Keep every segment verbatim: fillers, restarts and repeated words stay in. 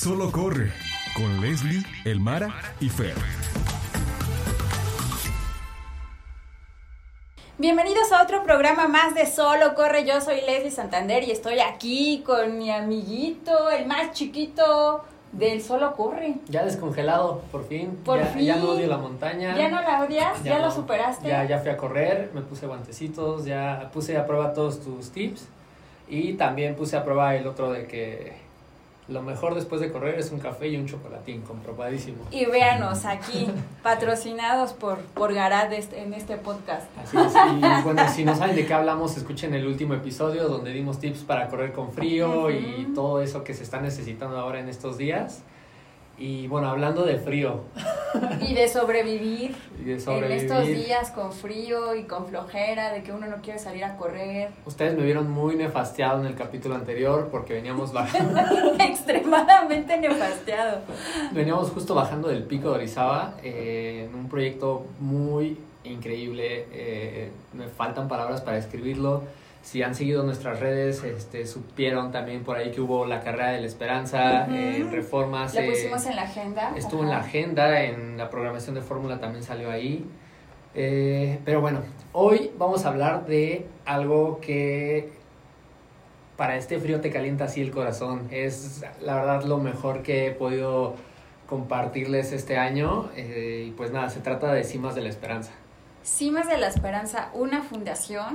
Solo corre con Leslie, Elmara y Fer. Bienvenidos a otro programa más de Solo Corre. Yo soy Leslie Santander y estoy aquí con mi amiguito, el más chiquito del Solo Corre. Ya descongelado, por fin. Por ya, fin. Ya no odio la montaña. ¿Ya no la odias? ¿Ya, Ya lo no. superaste? Ya, ya fui a correr, me puse guantecitos, ya puse a prueba todos tus tips. Y también puse a prueba el otro de que lo mejor después de correr es un café y un chocolatín, comprobadísimo. Y véanos aquí, patrocinados por, por Garad este, en este podcast. Así es, y bueno, si no saben de qué hablamos, escuchen el último episodio donde dimos tips para correr con frío. Uh-huh. Y todo eso que se está necesitando ahora en estos días. Y bueno, hablando de frío. Y de sobrevivir, y de sobrevivir en estos días con frío y con flojera, de que uno no quiere salir a correr. Ustedes me vieron muy nefasteado en el capítulo anterior porque veníamos bajando. Extremadamente nefasteado. Veníamos justo bajando del pico de Orizaba, eh, en un proyecto muy increíble. Eh, me faltan palabras para describirlo. Si han seguido nuestras redes, este, supieron también por ahí que hubo la carrera de la Esperanza, uh-huh. eh, en Reformas. La pusimos eh, en la agenda. Estuvo Ajá. en la agenda, en la programación de Fórmula también salió ahí. Eh, pero bueno, hoy vamos a hablar de algo que para este frío te calienta así el corazón. Es la verdad lo mejor que he podido compartirles este año. Eh, y pues nada, se trata de Cimas de la Esperanza. Cimas de la Esperanza, una fundación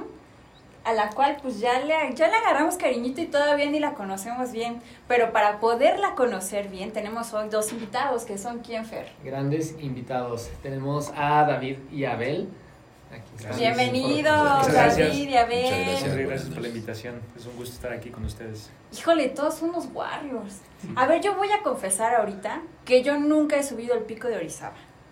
a la cual pues ya le, ya le agarramos cariñito y todavía ni la conocemos bien, pero para poderla conocer bien tenemos hoy dos invitados, que son ¿quién, Fer? Grandes invitados. Tenemos a David y Abel. Aquí Bienvenidos, David y Abel. Muchas gracias, gracias por la invitación. Es un gusto estar aquí con ustedes. Híjole, todos unos warriors. A ver, yo voy a confesar ahorita que yo nunca he subido el pico de Orizaba,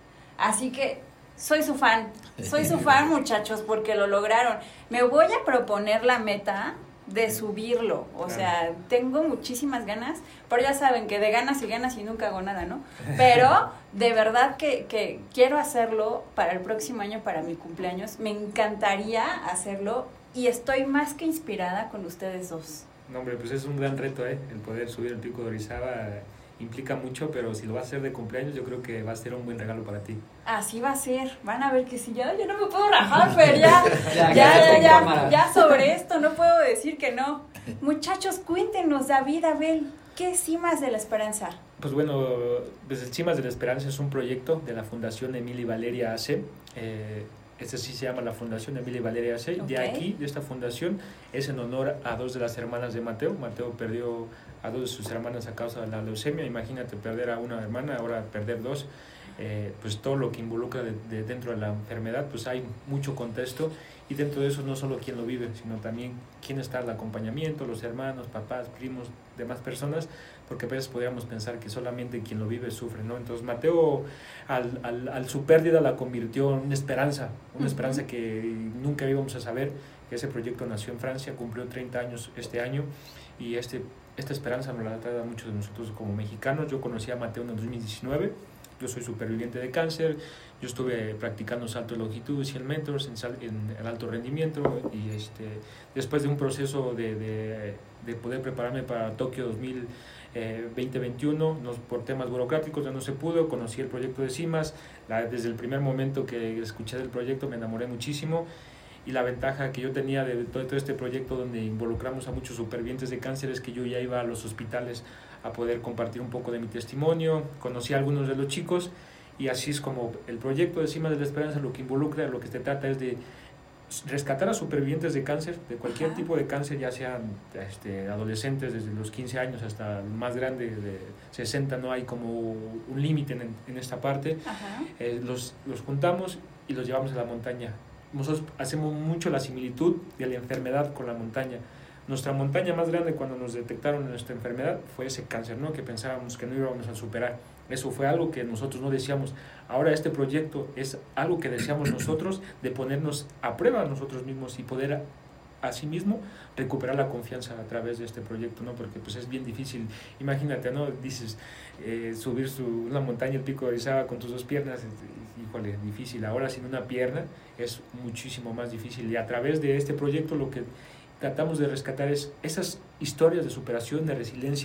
así que soy su fan, soy su fan, muchachos, porque lo lograron. Me voy a proponer la meta de subirlo, o claro. sea, tengo muchísimas ganas, pero ya saben que de ganas y ganas y nunca hago nada, ¿no? Pero de verdad que, que quiero hacerlo para el próximo año, para mi cumpleaños. Me encantaría hacerlo y estoy más que inspirada con ustedes dos. No, hombre, pues es un gran reto, ¿eh? El poder subir el pico de Orizaba implica mucho, pero si lo vas a hacer de cumpleaños, yo creo que va a ser un buen regalo para ti. Así va a ser, van a ver que si ya, ya no me puedo rajar, pero ya, ya, ya, ya, ya, ya, ya sobre esto no puedo decir que no. Muchachos, cuéntenos, David, Abel, ¿qué es Cimas de la Esperanza? Pues bueno, pues el Cimas de la Esperanza es un proyecto de la Fundación Emilia y Valeria Ace. Eh, Este sí se llama la Fundación Emilia y Valeria Ace. Okay. De aquí, de esta fundación, es en honor a dos de las hermanas de Mateo. Mateo perdió a dos de sus hermanas a causa de la leucemia. Imagínate perder a una hermana, ahora perder dos. Eh, pues todo lo que involucra de, de dentro de la enfermedad, pues hay mucho contexto. Y dentro de eso no solo quien lo vive, sino también quién está al acompañamiento, los hermanos, papás, primos, demás personas, porque a veces podríamos pensar que solamente quien lo vive sufre, ¿no? Entonces Mateo al, al, al su pérdida la convirtió en una esperanza, una uh-huh. esperanza que nunca íbamos a saber. Ese proyecto nació en Francia, cumplió treinta años este año, y este, esta esperanza nos la trae a muchos de nosotros como mexicanos. Yo conocí a Mateo en el dos mil diecinueve, yo soy superviviente de cáncer, yo estuve practicando salto de longitud, cien metros, en, sal, en el alto rendimiento, y este, después de un proceso de, de, de poder prepararme para Tokio dos mil veinte veintiuno, nos, por temas burocráticos ya no se pudo. Conocí el proyecto de Cimas, la, desde el primer momento que escuché del proyecto me enamoré muchísimo, y la ventaja que yo tenía de todo, todo este proyecto donde involucramos a muchos supervivientes de cáncer es que yo ya iba a los hospitales a poder compartir un poco de mi testimonio, conocí a algunos de los chicos, y así es como el proyecto de Cimas de la Esperanza lo que involucra, lo que se trata es de rescatar a supervivientes de cáncer, de cualquier Ajá. tipo de cáncer, ya sean este, adolescentes desde los quince años hasta el más grande de sesenta, no hay como un límite en, en esta parte. Eh, los, los juntamos y los llevamos a la montaña. Nosotros hacemos mucho la similitud de la enfermedad con la montaña. Nuestra montaña más grande cuando nos detectaron nuestra enfermedad fue ese cáncer, ¿no? Que pensábamos que no íbamos a superar. Eso fue algo que nosotros no deseamos. Ahora este proyecto es algo que deseamos nosotros, de ponernos a prueba nosotros mismos y poder asimismo recuperar la confianza a través de este proyecto, ¿no? Porque pues es bien difícil. Imagínate, ¿no? Dices, eh, subir su, una montaña, el pico de Orizaba con tus dos piernas, híjole, difícil. Ahora sin una pierna es muchísimo más difícil, y a través de este proyecto lo que tratamos de rescatar es esas historias de superación, de resiliencia,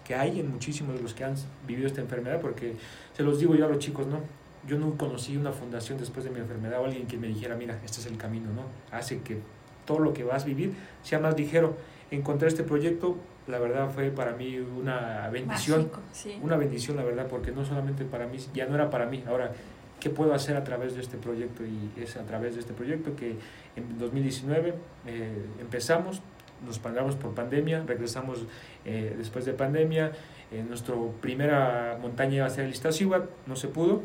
que hay en muchísimos de los que han vivido esta enfermedad, porque se los digo yo a los chicos, ¿no? Yo no conocí una fundación después de mi enfermedad o alguien que me dijera, mira, este es el camino, ¿no? Hace que todo lo que vas a vivir sea más ligero. Encontrar este proyecto, la verdad, fue para mí una bendición. Mágico, sí. Una bendición, la verdad, porque no solamente para mí, ya no era para mí. Ahora, ¿qué puedo hacer a través de este proyecto? Y es a través de este proyecto que en dos mil diecinueve eh, empezamos, nos paramos por pandemia, regresamos eh, después de pandemia. Eh, nuestra primera montaña iba a ser el Iztaccíhuatl, no se pudo.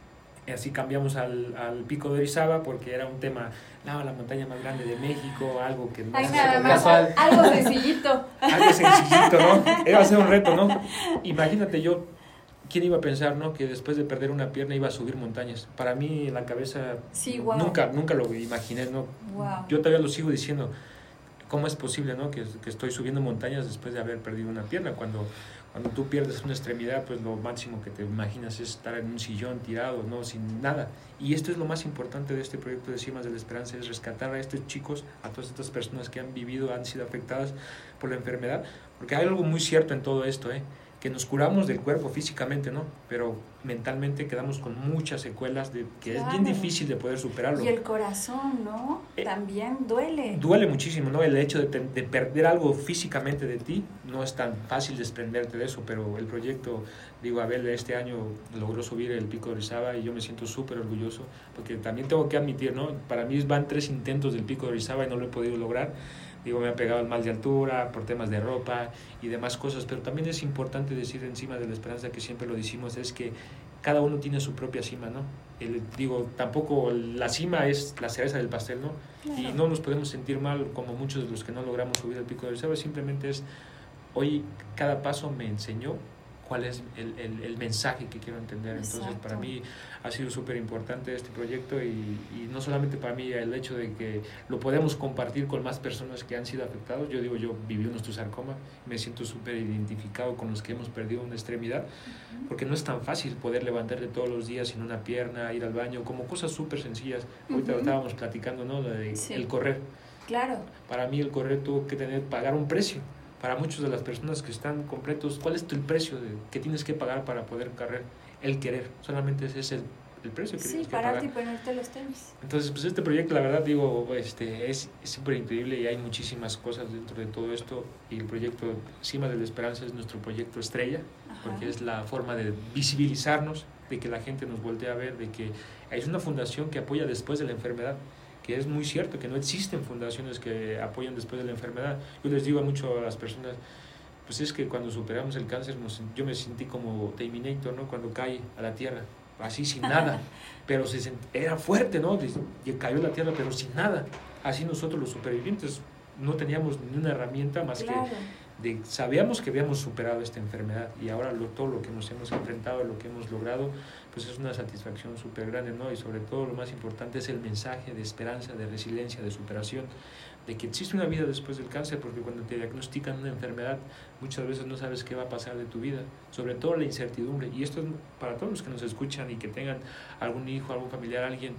Así cambiamos al, al Pico de Orizaba porque era un tema, no, la montaña más grande de México, algo que no Ay, es nada más, casual. algo sencillito. Algo sencillito, ¿no? Iba a ser un reto, ¿no? Imagínate yo, ¿quién iba a pensar, no? Que después de perder una pierna iba a subir montañas. Para mí en la cabeza Sí, wow. nunca, nunca lo imaginé, ¿no? Wow. Yo todavía lo sigo diciendo. ¿Cómo es posible, no? Que, que estoy subiendo montañas después de haber perdido una pierna. Cuando, cuando tú pierdes una extremidad, pues lo máximo que te imaginas es estar en un sillón tirado, ¿no? Sin nada. Y esto es lo más importante de este proyecto de Cimas de la Esperanza, es rescatar a estos chicos, a todas estas personas que han vivido, han sido afectadas por la enfermedad. Porque hay algo muy cierto en todo esto, ¿eh? Que nos curamos del cuerpo físicamente, ¿no? Pero mentalmente quedamos con muchas secuelas de que Claro. es bien difícil de poder superarlo. Y el corazón, ¿no? Eh, También duele. Duele muchísimo, ¿no? El hecho de, te, de perder algo físicamente de ti, no es tan fácil desprenderte de eso, pero el proyecto, digo, Abel este año logró subir el Pico de Orizaba y yo me siento súper orgulloso, porque también tengo que admitir, ¿no? Para mí van tres intentos del Pico de Orizaba y no lo he podido lograr. Digo, me ha pegado el mal de altura, por temas de ropa y demás cosas, pero también es importante decir encima de la esperanza, que siempre lo decimos, es que cada uno tiene su propia cima, ¿no? El, digo, tampoco la cima es la cereza del pastel, ¿no? Claro. Y no nos podemos sentir mal como muchos de los que no logramos subir el Pico de Orizaba, simplemente es, hoy cada paso me enseñó cuál es el, el, el mensaje que quiero entender. Entonces, Exacto. para mí ha sido súper importante este proyecto y, y no solamente para mí el hecho de que lo podemos compartir con más personas que han sido afectados. Yo digo, yo viví un osteosarcoma, me siento súper identificado con los que hemos perdido una extremidad, uh-huh. porque no es tan fácil poder levantarte todos los días sin una pierna, ir al baño, como cosas súper sencillas. Uh-huh. Ahorita estábamos platicando, ¿no? De, sí. El correr. Claro. Para mí el correr tuvo que tener, pagar un precio. Para muchas de las personas que están completos, ¿cuál es el precio de, que tienes que pagar para poder correr? El querer, solamente ese es el, el precio que sí, tienes que pagar. Sí, pagar. pararte y ponerte los tenis. Entonces, pues este proyecto, la verdad, digo, este, es súper increíble y hay muchísimas cosas dentro de todo esto. Y el proyecto Cimas de la Esperanza es nuestro proyecto estrella, Ajá. porque es la forma de visibilizarnos, de que la gente nos voltee a ver, de que es una fundación que apoya después de la enfermedad, que es muy cierto que no existen fundaciones que apoyan después de la enfermedad. Yo les digo mucho a las personas, pues es que cuando superamos el cáncer, nos, yo me sentí como Terminator, ¿no? Cuando cae a la tierra, así sin nada, pero se sent, era fuerte, ¿no? Y cayó a la tierra, pero sin nada. Así nosotros los supervivientes no teníamos ni una herramienta más claro. que de, sabíamos que habíamos superado esta enfermedad y ahora lo, todo lo que nos hemos enfrentado, lo que hemos logrado, pues es una satisfacción súper grande, ¿no? Y sobre todo lo más importante es el mensaje de esperanza, de resiliencia, de superación, de que existe una vida después del cáncer, porque cuando te diagnostican una enfermedad, muchas veces no sabes qué va a pasar de tu vida, sobre todo la incertidumbre, y esto es para todos los que nos escuchan y que tengan algún hijo, algún familiar, alguien,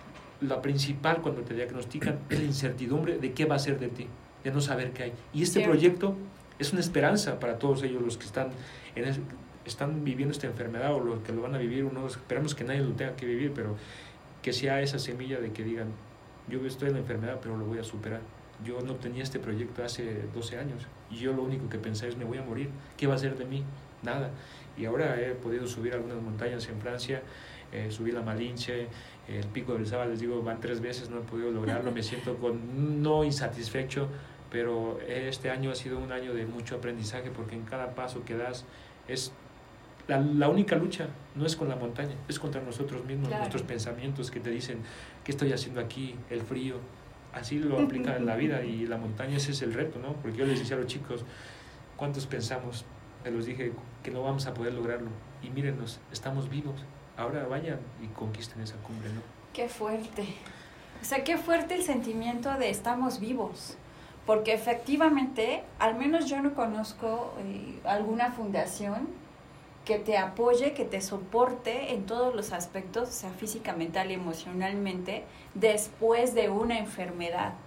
la principal cuando te diagnostican es la incertidumbre de qué va a ser de ti, de no saber qué hay. Y este Cierto. proyecto es una esperanza para todos ellos, los que están en el, están viviendo esta enfermedad o los que lo van a vivir, uno, esperamos que nadie lo tenga que vivir, pero que sea esa semilla de que digan, yo estoy en la enfermedad, pero lo voy a superar. Yo no tenía este proyecto hace doce años y yo lo único que pensé es, me voy a morir, ¿qué va a ser de mí? Nada. Y ahora he podido subir algunas montañas en Francia, eh, subí la Malinche, el Pico de Orizaba, les digo, van tres veces, no he podido lograrlo, me siento con, no insatisfecho, pero este año ha sido un año de mucho aprendizaje porque en cada paso que das es la, la única lucha, no es con la montaña, es contra nosotros mismos, claro. nuestros pensamientos que te dicen, ¿qué estoy haciendo aquí? El frío, así lo aplican en la vida y la montaña ese es el reto, ¿no? Porque yo les decía a los chicos, ¿cuántos pensamos? Me los dije que no vamos a poder lograrlo y mírenos, estamos vivos, ahora vayan y conquisten esa cumbre, ¿no? Qué fuerte, o sea, qué fuerte el sentimiento de estamos vivos. Porque efectivamente, al menos yo no conozco eh, alguna fundación que te apoye, que te soporte en todos los aspectos, o sea, física, mental y emocionalmente, después de una enfermedad. O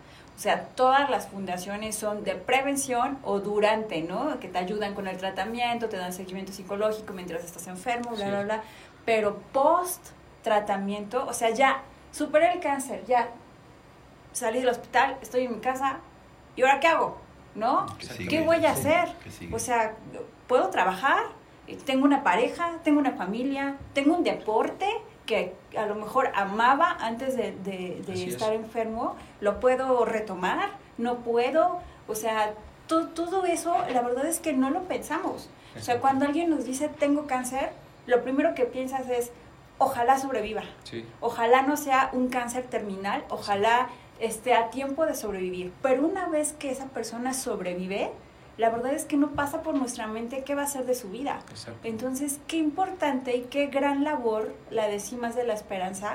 sea, todas las fundaciones son de prevención o durante, ¿no? Que te ayudan con el tratamiento, te dan seguimiento psicológico mientras estás enfermo, bla, Sí. bla, bla. Pero post tratamiento, o sea, ya superé el cáncer, ya salí del hospital, estoy en mi casa, ¿y ahora qué hago? ¿No? ¿Qué ¿Qué sigue? voy a Sí. hacer? ¿Qué sigue? O sea, ¿puedo trabajar? Tengo una pareja, tengo una familia, tengo un deporte que a lo mejor amaba antes de, de, de Así es. estar enfermo, ¿lo puedo retomar? ¿No puedo? O sea, to, todo eso, la verdad es que no lo pensamos. O sea, Exacto. cuando alguien nos dice tengo cáncer, lo primero que piensas es, ojalá sobreviva, Sí. ojalá no sea un cáncer terminal, ojalá esté a tiempo de sobrevivir. Pero una vez que esa persona sobrevive, la verdad es que no pasa por nuestra mente qué va a ser de su vida. Exacto. Entonces, qué importante y qué gran labor la de Cimas de la Esperanza,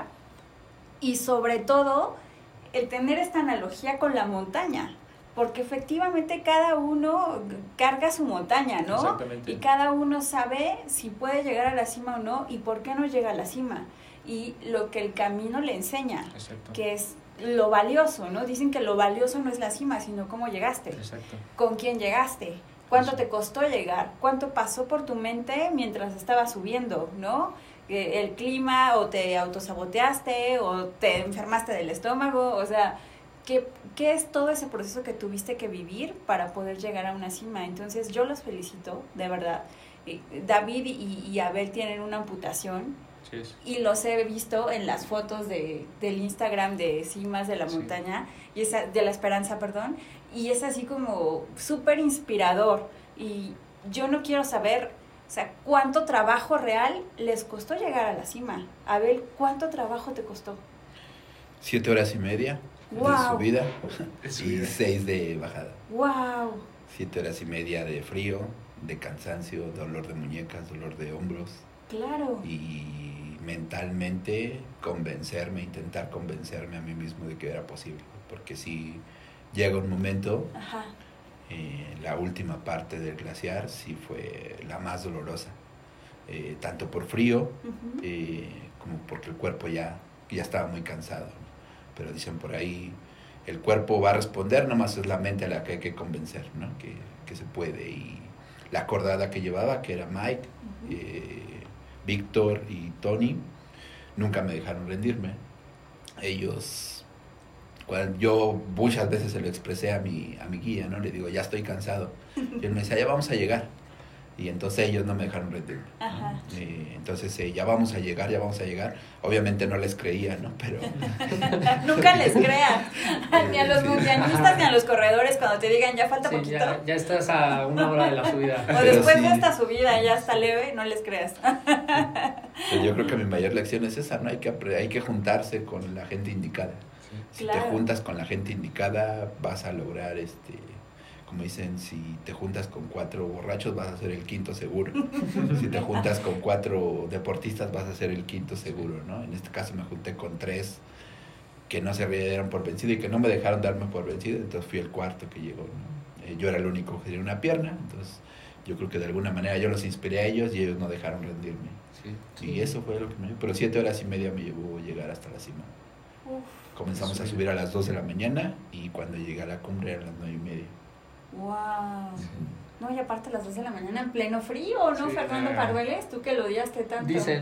y sobre todo el tener esta analogía con la montaña, porque efectivamente cada uno carga su montaña, ¿no? Exactamente. Y cada uno sabe si puede llegar a la cima o no y por qué no llega a la cima, y lo que el camino le enseña, Exacto. que es lo valioso, ¿no? Dicen que lo valioso no es la cima, sino cómo llegaste, Exacto. con quién llegaste, cuánto Sí. te costó llegar, cuánto pasó por tu mente mientras estabas subiendo, ¿no? Eh, el clima, o te autosaboteaste, o te enfermaste del estómago, o sea, ¿qué, qué es todo ese proceso que tuviste que vivir para poder llegar a una cima? Entonces yo los felicito, de verdad. Eh, David y, y Abel tienen una amputación, Sí es. y los he visto en las fotos de, del Instagram de Cimas de la Sí. Montaña, y esa, de la Esperanza, perdón, y es así como súper inspirador, y yo no quiero saber, o sea, cuánto trabajo real les costó llegar a la cima. Abel, ¿cuánto trabajo te costó? Siete horas y media de Wow. subida De y subida. seis de bajada. ¡Wow! Siete horas y media de frío, de cansancio, dolor de muñecas, dolor de hombros. Claro. Y mentalmente convencerme, intentar convencerme a mí mismo de que era posible. Porque si llega un momento, Ajá. eh, la última parte del glaciar sí fue la más dolorosa. Eh, tanto por frío, Ujú. eh, como porque el cuerpo ya, ya estaba muy cansado, ¿no? Pero dicen por ahí, el cuerpo va a responder, nomás es la mente a la que hay que convencer, ¿no? Que, que se puede. Y la acordada que llevaba, que era Mike, Ujú. eh, Víctor y Tony, nunca me dejaron rendirme. Ellos, cuando yo muchas veces se lo expresé a mi, a mi guía, ¿no? Le digo, ya estoy cansado. Y él me decía, ya vamos a llegar. Y entonces ellos no me dejaron rendirme, ¿no? Ajá. Eh, entonces, eh, ya vamos a llegar, ya vamos a llegar. Obviamente no les creía, ¿no? Pero Nunca les creas, ni a los Sí. montañistas ni a los corredores cuando te digan ya falta Sí, poquito. ya, ya estás a una hora de la subida. O Pero después sí. de esta subida ya está leve, no les creas. pues, yo creo que mi mayor lección es esa, ¿no? Hay que, apre- hay que juntarse con la gente indicada. Si Claro. te juntas con la gente indicada, vas a lograr, este, como dicen, si te juntas con cuatro borrachos, vas a ser el quinto seguro. Si te juntas con cuatro deportistas, vas a ser el quinto seguro, ¿no? En este caso me junté con tres que no se dieron por vencido y que no me dejaron darme por vencido, entonces fui el cuarto que llegó, ¿no? Eh, yo era el único que tenía una pierna, entonces yo creo que de alguna manera yo los inspiré a ellos y ellos no dejaron rendirme. Sí. Y eso fue lo que me... Pero siete horas y media me llevó llegar hasta la cima. Uf, Comenzamos a Sí. subir a las dos de la mañana y cuando llegué a la cumbre eran las nueve y media. wow. No, y aparte a las dos de la mañana en pleno frío, ¿no, Sí, Fernando ah. Pardueles? Tú que lo odiaste tanto. Dicen.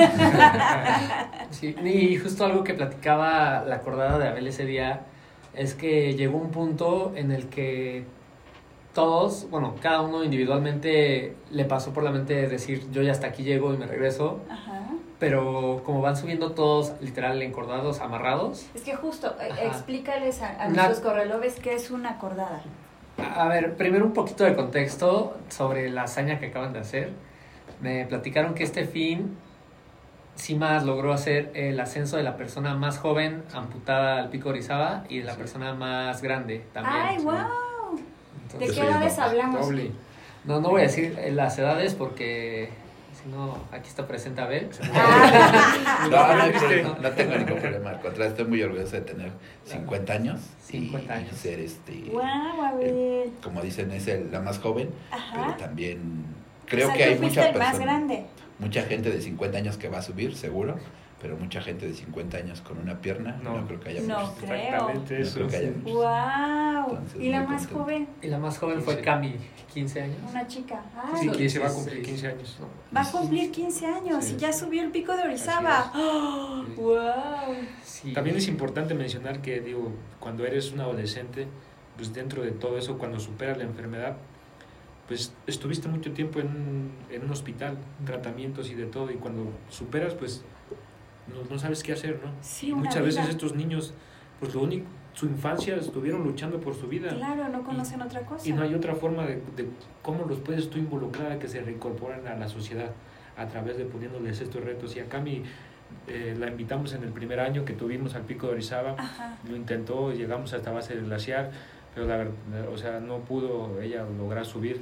Sí, y justo algo que platicaba la acordada de Abel ese día es que llegó un punto en el que todos, bueno, cada uno individualmente le pasó por la mente decir yo ya hasta aquí llego y me regreso, Ajá. pero como van subiendo todos literal encordados, amarrados. Es que justo, eh, Ajá. explícales a, a Una- nuestros correlobes qué es una acordada. A a ver, primero un poquito de contexto sobre la hazaña que acaban de hacer. Me platicaron que este fin Cimas logró hacer el ascenso de la persona más joven amputada al Pico Orizaba y de la Sí. persona más grande también. ¡Ay, Sí. wow! ¿De Entonces, Yo qué soy el edades más hablamos? Doble. no, no voy a decir eh, las edades porque si no, aquí está presente Abel. Ah, No, no, hay problema, no tengo ningún problema. Al contrario, estoy muy orgulloso de tener cincuenta años. cincuenta y, años. Y ser, este, wow, Abel. como dicen, es el- la más joven, pero Ajá. también creo O sea, que tú hay fuiste mucha el más persona, grande. mucha gente de cincuenta años que va a subir, seguro, pero mucha gente de cincuenta años con una pierna, no, No. creo que haya No muchos. creo. Exactamente No eso. creo que haya sí. muchos. ¡Wow! Entonces, ¿Y la muy más contento. joven? Y la más joven fue Sí. Cami, quince años. Una chica. Sí, ¡Ay! que se va a Sí, cumplir sí. quince años. Va a cumplir quince años Sí. y ya subió el pico de Orizaba. Así ¡Oh! Sí. ¡Wow! Sí. También es importante mencionar que, digo, cuando eres un adolescente, pues dentro de todo eso, cuando superas la enfermedad, pues estuviste mucho tiempo en un, en un hospital, tratamientos y de todo, y cuando superas, pues no, no sabes qué hacer, ¿no? Sí, Y una muchas veces vida. estos niños, pues lo único, su infancia estuvieron luchando por su vida. Claro, no conocen otra cosa. Y no hay otra forma de, de cómo los puedes tú involucrar a que se reincorporen a la sociedad a través de poniéndoles estos retos. Y a Cami eh, la invitamos en el primer año que tuvimos al Pico de Orizaba, Ajá. lo intentó, llegamos hasta base del glaciar, pero la verdad, o sea, no pudo ella lograr subir.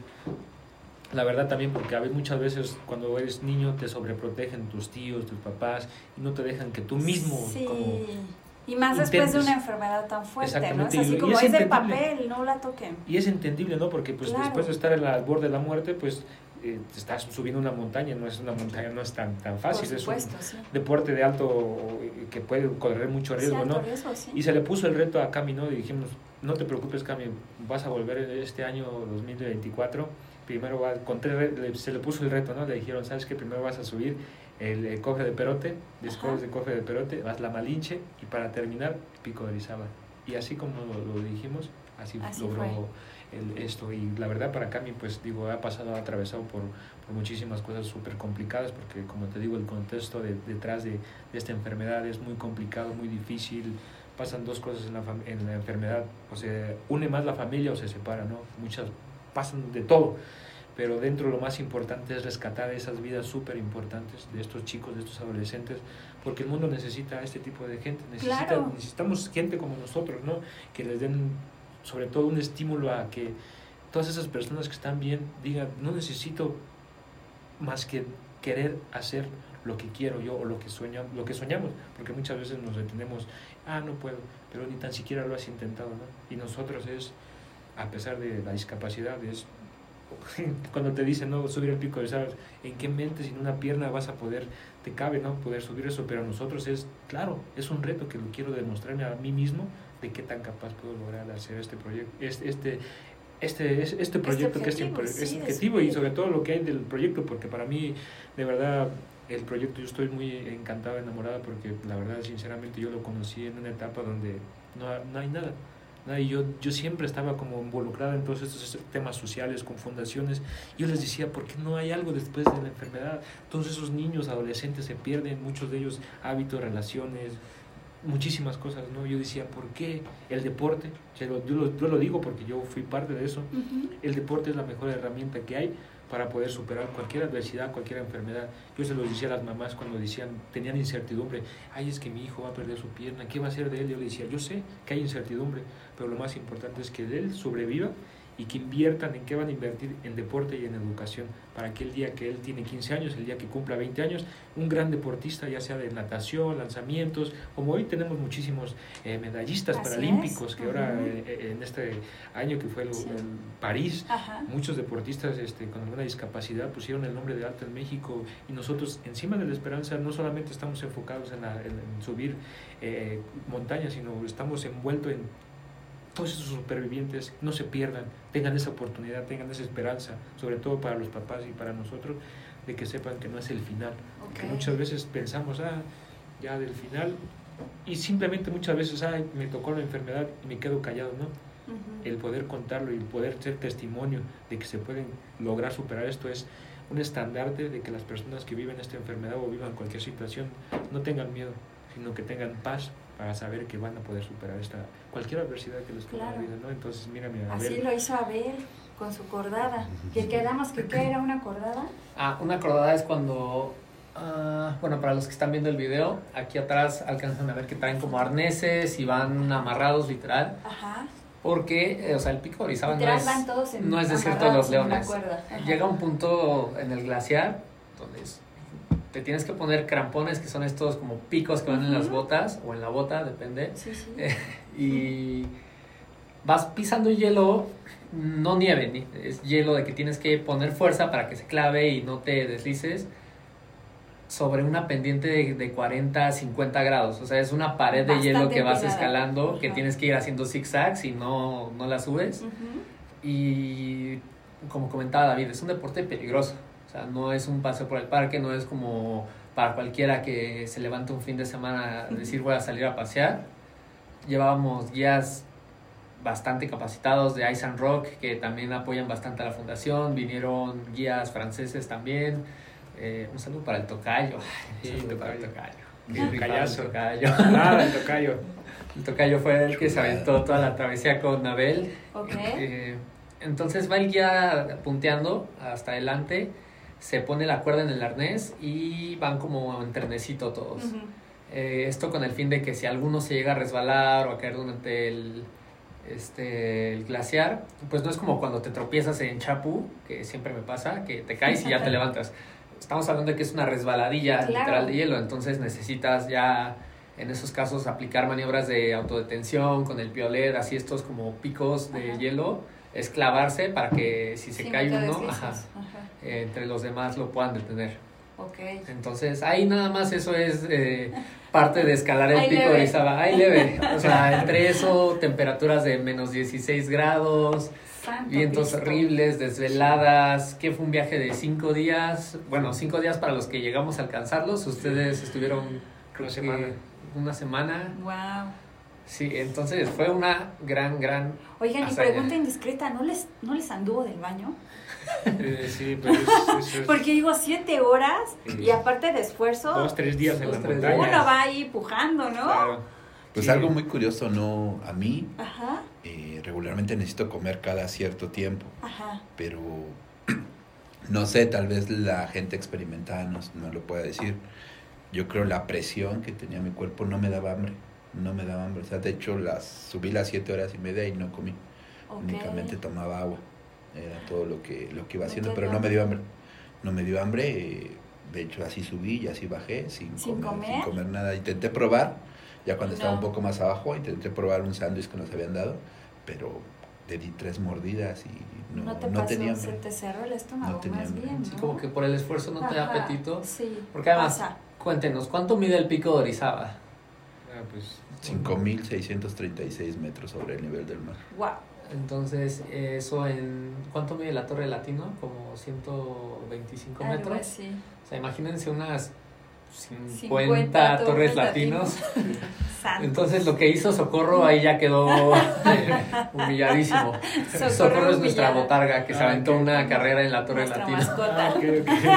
La verdad también porque a veces, muchas veces cuando eres niño te sobreprotegen tus tíos, tus papás y no te dejan que tú mismo Sí. como Y más después de intentes. una enfermedad tan fuerte, ¿no? Es Exactamente, y- así y como es es de entendible. papel, no la toquen. Y es entendible, ¿no? Porque pues Claro. después de estar en la- al borde de la muerte, pues eh, estás subiendo una montaña, no es una montaña, no es tan, tan fácil, Por es supuesto, un sí. deporte de alto eh, que puede correr mucho riesgo, Sí, alto ¿no? riesgo, sí. Y se le puso el reto a Cami, ¿no? Y dijimos, no te preocupes, Cami, vas a volver este año dos mil veinticuatro, primero va, con tres re- le- se le puso el reto, ¿no? Le dijeron, ¿sabes qué? Primero vas a subir el, el cofre de Perote, después Ajá. del cofre de Perote, vas la Malinche y para terminar, Pico de Orizaba. Y así como lo, lo dijimos, así, Así logró fue. el, esto. Y la verdad para Cami, pues digo, ha pasado, ha atravesado por, por muchísimas cosas súper complicadas, porque como te digo, el contexto de, detrás de, de esta enfermedad es muy complicado, muy difícil. Pasan dos cosas en la, fam- en la enfermedad, o se une más la familia o se separa, ¿no? Muchas pasan de todo, pero dentro lo más importante es rescatar esas vidas súper importantes de estos chicos, de estos adolescentes, porque el mundo necesita a este tipo de gente, necesita, Claro. necesitamos gente como nosotros, ¿no? Que les den sobre todo un estímulo a que todas esas personas que están bien digan, no necesito más que querer hacer lo que quiero yo o lo que sueño, lo que soñamos, porque muchas veces nos detenemos, ah, no puedo, pero ni tan siquiera lo has intentado, ¿no? Y nosotros es, a pesar de la discapacidad, es cuando te dicen, no, subir el pico de sabes, ¿en qué mente sin una pierna vas a poder, te cabe, ¿no? Poder subir eso, pero a nosotros es, claro, es un reto que lo quiero demostrarme a mí mismo de qué tan capaz puedo lograr hacer este proyecto, este, este, este, este proyecto, que este, objetivo, este sí, objetivo y sí. sobre todo lo que hay del proyecto, porque para mí, de verdad, el proyecto yo estoy muy encantado, enamorada, porque la verdad, sinceramente, yo lo conocí en una etapa donde no, no hay nada. ¿no? Y yo, yo siempre estaba como involucrada en todos estos temas sociales, con fundaciones. Yo les decía, ¿por qué no hay algo después de la enfermedad? Todos esos niños, adolescentes se pierden, muchos de ellos hábitos, relaciones, muchísimas cosas, ¿no? Yo decía, ¿por qué el deporte? Yo lo, yo lo, yo lo digo porque yo fui parte de eso. Ujú. El deporte es la mejor herramienta que hay para poder superar cualquier adversidad, cualquier enfermedad. Yo se lo decía a las mamás cuando decían, tenían incertidumbre, ay, es que mi hijo va a perder su pierna, ¿qué va a hacer de él? Yo le decía, yo sé que hay incertidumbre, pero lo más importante es que él sobreviva y que inviertan en qué van a invertir en deporte y en educación, para que el día que él tiene quince años, el día que cumpla veinte años, un gran deportista, ya sea de natación, lanzamientos, como hoy tenemos muchísimos eh, medallistas Así paralímpicos, es. que ahora Ujú. eh, en este año que fue el, Sí. el París, Ajá. muchos deportistas este, con alguna discapacidad pusieron el nombre de alto en México, y nosotros encima de la esperanza no solamente estamos enfocados en, la, en, en subir eh, montañas, sino estamos envueltos en todos esos supervivientes, no se pierdan, tengan esa oportunidad, tengan esa esperanza, sobre todo para los papás y para nosotros, de que sepan que no es el final, Ok. que muchas veces pensamos, ah, ya del final, y simplemente muchas veces, ah, me tocó la enfermedad y me quedo callado, ¿no? Ujú. El poder contarlo y el poder ser testimonio de que se pueden lograr superar esto es un estandarte de que las personas que viven esta enfermedad o vivan cualquier situación no tengan miedo, sino que tengan paz para saber que van a poder superar esta cualquier adversidad que les ponga en la Claro. vida, ¿no? Entonces, mírame, a Así ver, lo hizo Abel con su cordada. Que quedamos que ¿qué era una cordada? Ah, una cordada es cuando, ah, bueno, para los que están viendo el video, aquí atrás alcanzan a ver que traen como arneses y van amarrados literal, Ajá. porque, eh, o sea, el Pico de Orizaba no Literal es, van todos en- no es desierto de los amarrados en una leones. cuerda. Ajá. Llega un punto en el glaciar donde es- te tienes que poner crampones, que son estos como picos que van en las Ujú. botas o en la bota, depende. Sí, sí. Eh, y vas pisando hielo, no nieve, ni- es hielo de que tienes que poner fuerza para que se clave y no te deslices. sobre una pendiente de, de cuarenta, cincuenta grados. O sea, es una pared de Bastante hielo que vas empinada. escalando, Ajá. que tienes que ir haciendo zigzags y no, no la subes. Ujú. Y como comentaba David, es un deporte peligroso. O sea, no es un paseo por el parque, no es como para cualquiera que se levante un fin de semana a decir voy a salir a pasear. Llevábamos guías bastante capacitados de Ice and Rock que también apoyan bastante a la fundación. Vinieron guías franceses también. Eh, un saludo para el tocayo. Sí, un saludo para el tocayo. tocayo. El Qué rifado tocayazo. el tocayo. Ah, el tocayo. El tocayo fue el que se aventó toda la travesía con Abel. Ok. Eh, entonces va el guía punteando hasta adelante, se pone la cuerda en el arnés y van como en trenecito todos. Ujú. Eh, esto con el fin de que si alguno se llega a resbalar o a caer durante el, este, el glaciar, pues no es como cuando te tropiezas en Chapu, que siempre me pasa, que te caes y ya te levantas. Estamos hablando de que es una resbaladilla Claro. literal de hielo, entonces necesitas ya en esos casos aplicar maniobras de autodetención con el piolet, así estos como picos de Ajá. hielo, es clavarse para que si se Sí, cae no te uno, deslizas. ajá, Ajá. eh, entre los demás lo puedan detener. Ok. Entonces, ahí nada más eso es eh, parte de escalar el Ahí pico leve. de Orizaba. Ahí leve. O sea, entre eso, temperaturas de menos dieciséis grados, Santo vientos Cristo. horribles, desveladas, que fue un viaje de cinco días. Bueno, cinco días para los que llegamos a alcanzarlos. Ustedes estuvieron, creo Una que semana. una semana. Wow. Sí, entonces fue una gran, gran... Oigan, y hazaña. pregunta indiscreta, ¿no les, ¿no les anduvo del baño? Eh, sí, pero es, es- es- Porque digo, siete horas y aparte de esfuerzo, dos, tres días en Dos, la tres montaña. días. uno va ahí pujando, ¿no? Claro. Pues Sí. algo muy curioso, no, a mí Ajá, eh, regularmente necesito comer cada cierto tiempo, ajá. pero no sé, tal vez la gente experimentada no, no lo pueda decir. Yo creo la presión que tenía mi cuerpo no me daba hambre, no me daba hambre. O sea, de hecho, las, subí las siete horas y media y no comí, Ok. únicamente tomaba agua. Era todo lo que, lo que iba No haciendo, te pero dio no me dio hambre. No me dio hambre, eh, de hecho así subí y así bajé sin, ¿Sin comer, comer? sin comer nada. Intenté probar, ya cuando estaba No. un poco más abajo, intenté probar un sándwich que nos habían dado, pero le di tres mordidas y no, No, te no pasó, tenía se hambre. te cerró el estómago No tenía más hambre. bien, ¿no? Sí, como que por el esfuerzo no te da Ajá, apetito. Sí, Porque además, pasa. cuéntenos, ¿cuánto mide el pico de Orizaba? Ah, pues, cinco mil seiscientos treinta y seis metros sobre el nivel del mar. Wow. Entonces, eso en... ¿Cuánto mide la Torre Latino? Como ciento veinticinco Algo metros. así. O sea, imagínense unas cincuenta, cincuenta torres torres latinos. Santo. Entonces, lo que hizo Socorro ahí ya quedó eh, humilladísimo. Socorro Socorro es nuestra humillada. botarga que se Ah, aventó ok. una carrera en la Torre Nuestra Latino. mascota. Ah, ok,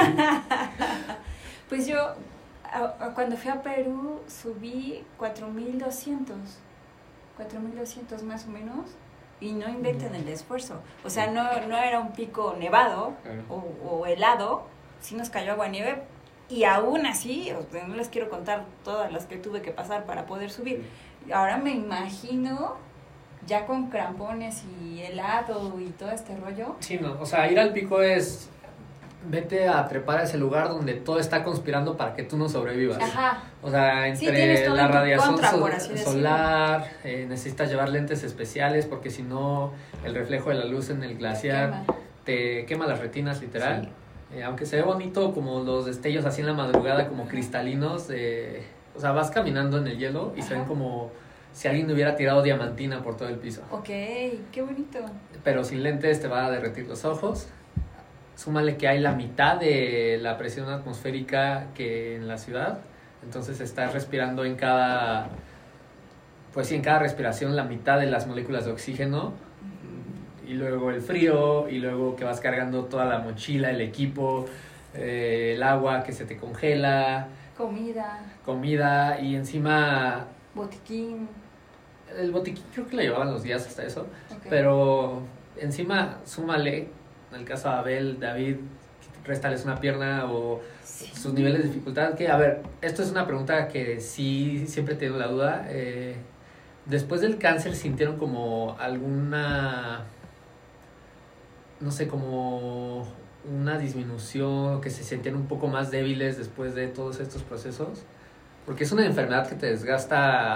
ok. Pues yo, a- a- cuando fui a Perú, subí cuatro mil doscientos. cuatro mil doscientos más o menos. Y no inventen el esfuerzo. O sea, no, no era un pico nevado Claro. o, o helado. Sí nos cayó agua nieve. Y aún así, o sea, no les quiero contar todas las que tuve que pasar para poder subir. Ahora me imagino ya con crampones y helado y todo este rollo. Sí, no, o sea, ir al pico es... Vete a trepar a ese lugar donde todo está conspirando para que tú no sobrevivas. Ajá. O sea, Sí, tienes entre todo la en tu radiación contra, so- por así decirlo. solar, eh, necesitas llevar lentes especiales porque si no, el reflejo de la luz en el glaciar Quema. te quema las retinas, literal. Eh, aunque se ve bonito como los destellos así en la madrugada, como cristalinos, eh, o sea, vas caminando en el hielo y se ven Ajá. como si alguien hubiera tirado diamantina por todo el piso. Ok, qué bonito. Pero sin lentes te va a derretir los ojos. Súmale que hay la mitad de la presión atmosférica que en la ciudad. Entonces estás respirando en cada... Pues sí, en cada respiración la mitad de las moléculas de oxígeno. Y luego el frío, y luego que vas cargando toda la mochila, el equipo, eh, el agua que se te congela, Comida, comida, y encima botiquín. el botiquín creo que lo llevaban los días hasta eso. Ok. Pero encima, súmale, en el caso de Abel, David, réstales una pierna o Sí. sus niveles de dificultad. Que, a ver, esto es una pregunta que sí siempre tengo la duda. Eh, después del cáncer, ¿sintieron como alguna, no sé, como una disminución, que se sentían un poco más débiles después de todos estos procesos? Porque es una enfermedad que te desgasta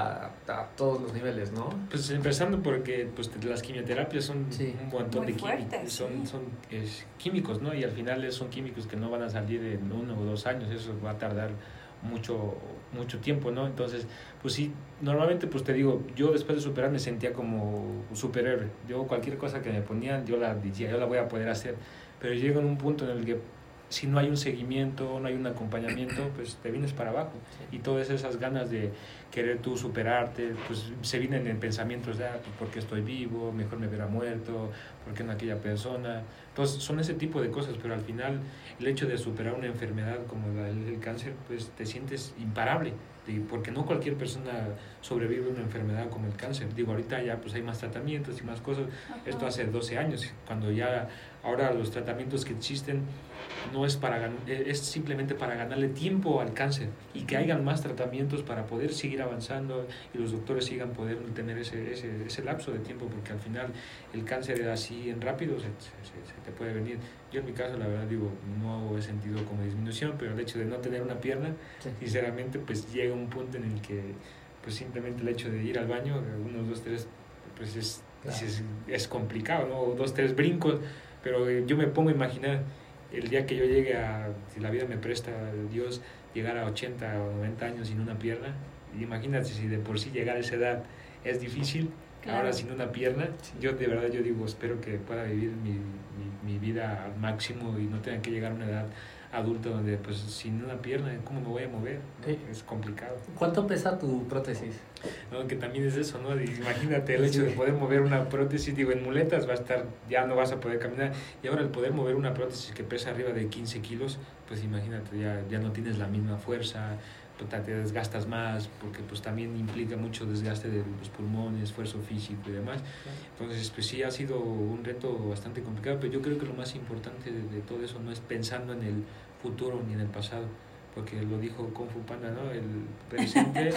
a todos los niveles, ¿no? Pues empezando porque pues las quimioterapias son Sí. un montón Muy de fuertes, químicos, son, sí. son es, químicos, ¿no? Y al final son químicos que no van a salir en uno o dos años, eso va a tardar mucho mucho tiempo, ¿no? Entonces, pues sí, normalmente pues te digo, yo después de superar me sentía como superhéroe. Yo cualquier cosa que me ponían, yo la decía, yo la voy a poder hacer, pero llega en un punto en el que si no hay un seguimiento, no hay un acompañamiento, pues te vienes para abajo. Y todas esas ganas de querer tú superarte, pues se vienen en pensamientos de, ah, pues, ¿por qué estoy vivo? Mejor me hubiera muerto, ¿por qué no aquella persona? Entonces son ese tipo de cosas, pero al final el hecho de superar una enfermedad como la del, el cáncer, pues te sientes imparable, porque no cualquier persona sobrevive a una enfermedad como el cáncer. Digo, ahorita ya pues hay más tratamientos y más cosas. Ajá. Esto hace doce años, cuando ya ahora los tratamientos que existen no es para es simplemente para ganarle tiempo al cáncer y que hayan más tratamientos para poder seguir avanzando y los doctores sigan poder tener ese, ese, ese lapso de tiempo, porque al final el cáncer así en rápido se, se, se te puede venir. Yo en mi caso la verdad digo, no he sentido como disminución, pero el hecho de no tener una pierna, sí. sinceramente pues llega un punto en el que pues simplemente el hecho de ir al baño, unos dos, tres, pues es, claro. es, es complicado, ¿no? Dos, tres brincos, pero yo me pongo a imaginar el día que yo llegue a, si la vida me presta Dios, llegar a ochenta o noventa años sin una pierna, imagínate si de por sí llegar a esa edad es difícil, claro. Ahora sin una pierna, sí. yo de verdad yo digo, espero que pueda vivir mi, mi, mi vida al máximo y no tenga que llegar a una edad adulta donde pues sin una pierna, ¿cómo me voy a mover? ¿No? Es complicado. ¿Cuánto pesa tu prótesis? No, que también es eso, ¿no? Imagínate el hecho de poder mover una prótesis, digo, en muletas va a estar, ya no vas a poder caminar, y ahora el poder mover una prótesis que pesa arriba de quince kilos, pues imagínate, ya, ya no tienes la misma fuerza, te desgastas más, porque pues también implica mucho desgaste de los pulmones, esfuerzo físico y demás. Entonces pues sí ha sido un reto bastante complicado, pero yo creo que lo más importante de, de todo eso no es pensando en el futuro ni en el pasado, porque lo dijo Kung Fu Panda, ¿no? El presente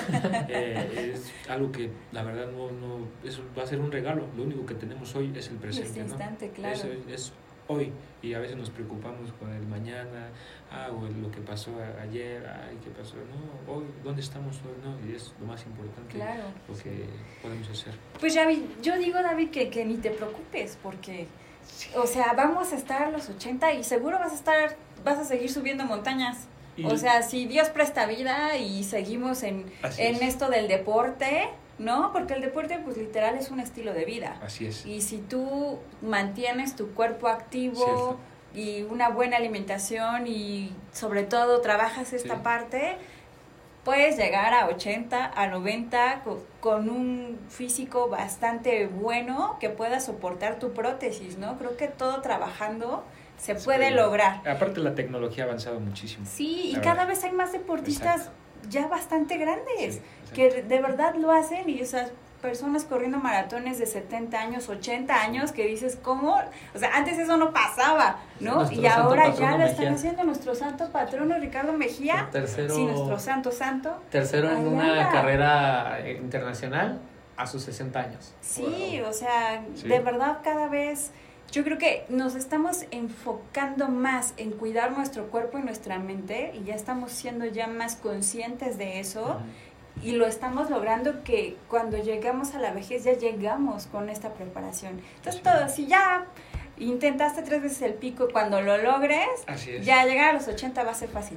eh, es algo que la verdad no, no eso va a ser un regalo, lo único que tenemos hoy es el presente, este instante, ¿no? claro. Eso es, es hoy, y a veces nos preocupamos con el mañana, ah, o lo que pasó ayer, ay, ¿qué pasó? No, hoy, ¿dónde estamos hoy? No, y es lo más importante, claro, lo que sí. podemos hacer. Pues David, yo digo, David, que, que ni te preocupes, porque, sí. o sea, vamos a estar a los ochenta y seguro vas a estar, vas a seguir subiendo montañas. Y o sea, si Dios presta vida y seguimos en, en esto del deporte, ¿no? Porque el deporte, pues, literal es un estilo de vida. Así es. Y si tú mantienes tu cuerpo activo Cierto. y una buena alimentación y, sobre todo, trabajas esta sí. parte, puedes llegar a ochenta, a noventa con, con un físico bastante bueno que pueda soportar tu prótesis, ¿no? Creo que todo trabajando se puede sí. lograr. Aparte, la tecnología ha avanzado muchísimo. Sí, y cada verdad. vez hay más deportistas Exacto. ya bastante grandes, sí, que de verdad lo hacen, y esas personas corriendo maratones de setenta años, ochenta años, que dices, ¿cómo? O sea, antes eso no pasaba, ¿no? Nuestro y ahora ya lo Mejía. están haciendo nuestro santo patrono Ricardo Mejía. Tercero, sí, nuestro santo santo. Tercero en una anda. carrera internacional a sus sesenta años. Sí, wow. o sea, sí. de verdad cada vez... Yo creo que nos estamos enfocando más en cuidar nuestro cuerpo y nuestra mente, y ya estamos siendo ya más conscientes de eso, uh-huh. y lo estamos logrando, que cuando llegamos a la vejez ya llegamos con esta preparación. Entonces, sí. todo, si ya intentaste tres veces el pico, cuando lo logres, ya llegar a los ochenta va a ser fácil.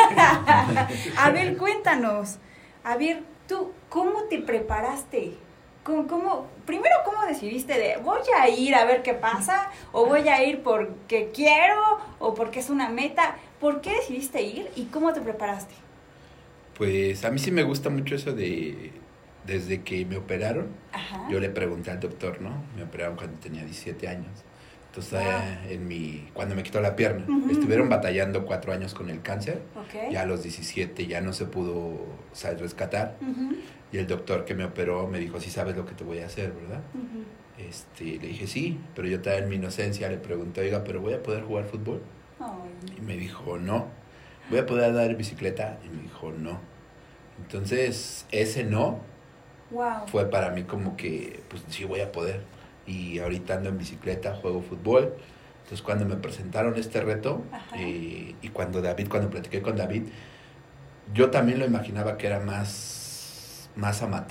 A ver, cuéntanos, a ver, tú, ¿cómo te preparaste? ¿Cómo, cómo, primero, ¿cómo decidiste de voy a ir a ver qué pasa? ¿O voy a ir porque quiero? ¿O porque es una meta? ¿Por qué decidiste ir y cómo te preparaste? Pues a mí sí me gusta mucho eso de... Desde que me operaron, Ajá. yo le pregunté al doctor, ¿no? Me operaron cuando tenía diecisiete años. Entonces, wow. en mi, cuando me quitó la pierna, uh-huh. estuvieron batallando cuatro años con el cáncer. Okay. Ya a los diecisiete ya no se pudo, o sea, rescatar. Uh-huh. Y el doctor que me operó me dijo, sí sabes lo que te voy a hacer, ¿verdad? Uh-huh. Este, le dije, sí, pero yo estaba en mi inocencia, le pregunté, oiga, ¿pero voy a poder jugar fútbol? Oh. Y me dijo, no. ¿Voy a poder andar en bicicleta? Y me dijo, no. Entonces, ese no wow. fue para mí como que, pues sí voy a poder. Y ahorita ando en bicicleta, juego fútbol. Entonces, cuando me presentaron este reto, eh, y cuando David, cuando platiqué con David, yo también lo imaginaba que era más... más amateur,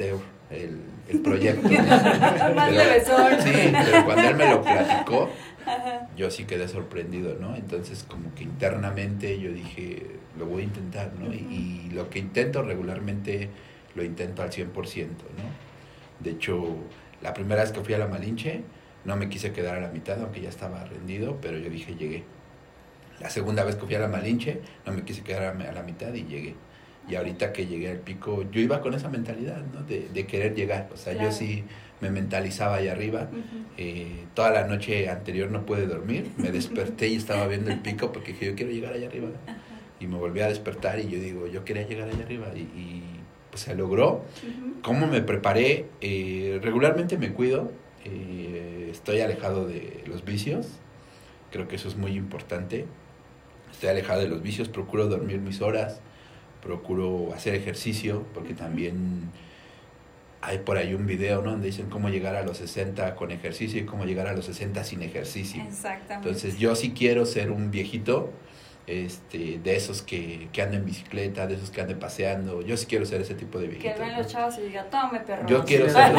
el, el proyecto. Más levesón. Sí, pero cuando él me lo platicó, yo sí quedé sorprendido, ¿no? Entonces, como que internamente yo dije, lo voy a intentar, ¿no? Uh-huh. y, y lo que intento regularmente, lo intento al cien por ciento, ¿no? De hecho, la primera vez que fui a la Malinche, no me quise quedar a la mitad, aunque ya estaba rendido, pero yo dije, llegué. La segunda vez que fui a la Malinche, no me quise quedar a la mitad y llegué. Y ahorita que llegué al pico, yo iba con esa mentalidad, ¿no? De, de querer llegar. O sea, claro. Yo sí me mentalizaba allá arriba. Uh-huh. Eh, toda la noche anterior no pude dormir. Me desperté y estaba viendo el pico porque dije, yo quiero llegar allá arriba. Uh-huh. Y me volví a despertar y yo digo, yo quería llegar allá arriba. Y, y pues se logró. Uh-huh. ¿Cómo me preparé? Eh, regularmente me cuido. Eh, estoy alejado de los vicios. Creo que eso es muy importante. Estoy alejado de los vicios. Procuro dormir mis horas. Procuro hacer ejercicio, porque también hay por ahí un video, ¿no? Donde dicen cómo llegar a los sesenta con ejercicio y cómo llegar a los sesenta sin ejercicio. Exactamente. Entonces yo sí quiero ser un viejito, este, de esos que, que andan en bicicleta, de esos que andan paseando. Yo sí quiero ser ese tipo de viejito. Que ven los chavos y digan, tome perro. Yo quiero ser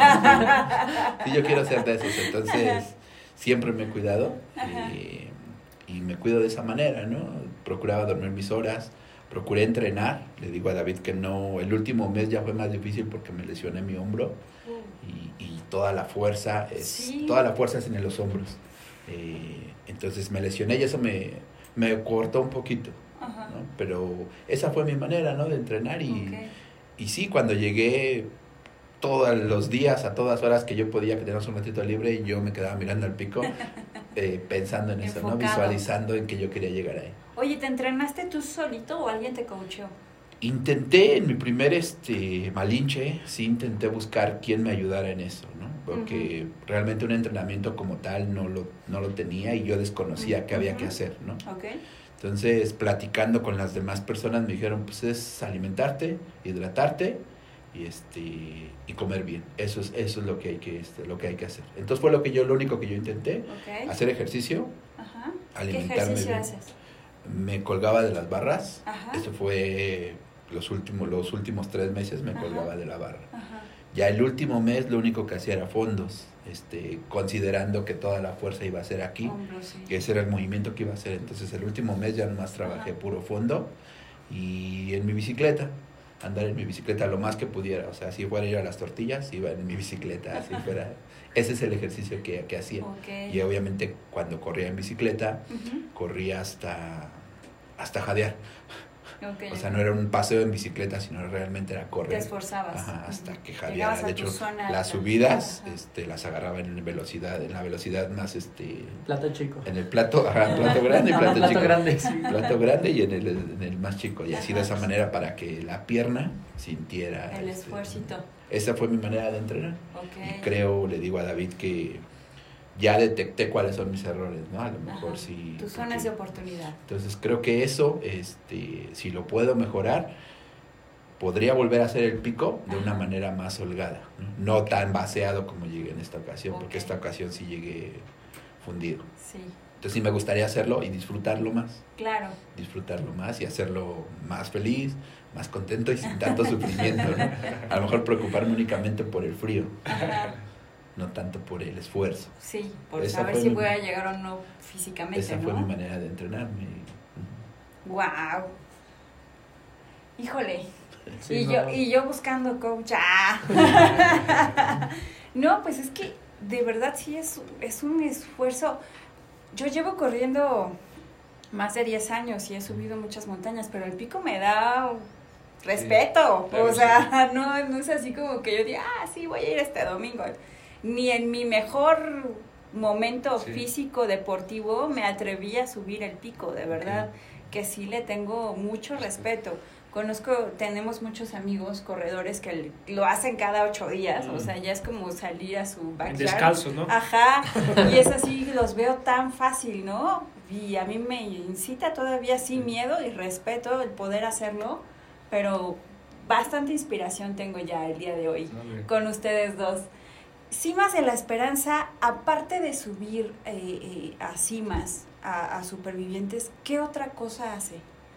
sí, yo quiero ser de esos. Entonces siempre me he cuidado eh, y me cuido de esa manera, ¿no? Procuraba dormir mis horas. Procuré entrenar, le digo a David que no, el último mes ya fue más difícil porque me lesioné mi hombro y, y toda la fuerza es, sí. toda la fuerza es en los hombros. Eh, entonces me lesioné y eso me, me cortó un poquito, ¿no? Pero esa fue mi manera, ¿no? De entrenar y, okay. y sí, cuando llegué todos los días, a todas horas que yo podía, que teníamos un ratito libre, yo me quedaba mirando al pico, eh, pensando en eso, Enfocado. ¿no? Visualizando en que yo quería llegar ahí. Oye, ¿te entrenaste tú solito o alguien te coacheó? Intenté en mi primer este Malinche, sí intenté buscar quién me ayudara en eso, ¿no? Porque uh-huh. realmente un entrenamiento como tal no lo, no lo tenía y yo desconocía uh-huh. qué había que hacer, ¿no? Okay. Entonces, platicando con las demás personas me dijeron, pues es alimentarte, hidratarte y este y comer bien. Eso es eso es lo que hay que este, lo que hay que hacer. Entonces fue lo que yo lo único que yo intenté, okay. hacer ejercicio, Ajá. alimentarme ¿Qué ejercicio bien. haces? Me colgaba de las barras. Ajá. Eso fue los últimos los últimos tres meses me Ajá. colgaba de la barra. Ajá. Ya el último mes lo único que hacía era fondos, este, considerando que toda la fuerza iba a ser aquí, Hombro, sí. que ese era el movimiento que iba a hacer. Entonces el último mes ya nomás trabajé Ajá. puro fondo y en mi bicicleta, andar en mi bicicleta lo más que pudiera. O sea, si fuera a ir a las tortillas, iba en mi bicicleta, así fuera. Ese es el ejercicio que, que hacía. Okay. Y obviamente cuando corría en bicicleta, uh-huh. corría hasta, hasta jadear. Okay. O sea, no era un paseo en bicicleta, sino realmente era correr. Te esforzabas. Ajá, hasta que jadeara. Llegabas a De hecho, tu zona las alta. subidas Ajá. este, las agarraba en velocidad, en la velocidad más... este Plato chico. En el plato, ajá, plato grande y plato, plato chico. grande, sí. Plato grande y en el, en el más chico. Y así Ajá. de esa manera para que la pierna sintiera... El este, esfuercito. Esa fue mi manera de entrenar. Okay. Y creo, le digo a David que ya detecté cuáles son mis errores, ¿no? A lo mejor Ajá. sí. Tus zonas de oportunidad. Entonces creo que eso, este, si lo puedo mejorar, podría volver a hacer el pico de Ajá. una manera más holgada, ¿no? No tan vaciado como llegué en esta ocasión, okay. porque esta ocasión sí llegué fundido. Sí. Entonces sí me gustaría hacerlo y disfrutarlo más. Claro. Disfrutarlo más y hacerlo más feliz, más contento y sin tanto sufrimiento, ¿no? A lo mejor preocuparme únicamente por el frío. Ajá. No tanto por el esfuerzo. Sí, por Esa saber fue si mi, voy a llegar o no físicamente, esa ¿no? fue mi manera de entrenarme. Wow. Híjole. Sí, y no. yo y yo buscando coach. ¡Ah! No, pues es que de verdad sí es, es un esfuerzo. Yo llevo corriendo más de diez años y he subido muchas montañas, pero el pico me da respeto. Sí, claro, o sea, sí. no, no es así como que yo diga, ah, sí, voy a ir este domingo. Ni en mi mejor momento sí. físico, deportivo, me atreví a subir el pico, de verdad, okay. que sí le tengo mucho respeto. Conozco, tenemos muchos amigos corredores que lo hacen cada ocho días, mm. o sea, ya es como salir a su backyard. Descalzo, ¿no? Ajá, y es así, los veo tan fácil, ¿no? Y a mí me incita todavía sí miedo y respeto el poder hacerlo, pero bastante inspiración tengo ya el día de hoy okay. con ustedes dos. Cimas de la Esperanza, aparte de subir eh, eh, a cimas, a, a supervivientes, ¿qué otra cosa hace?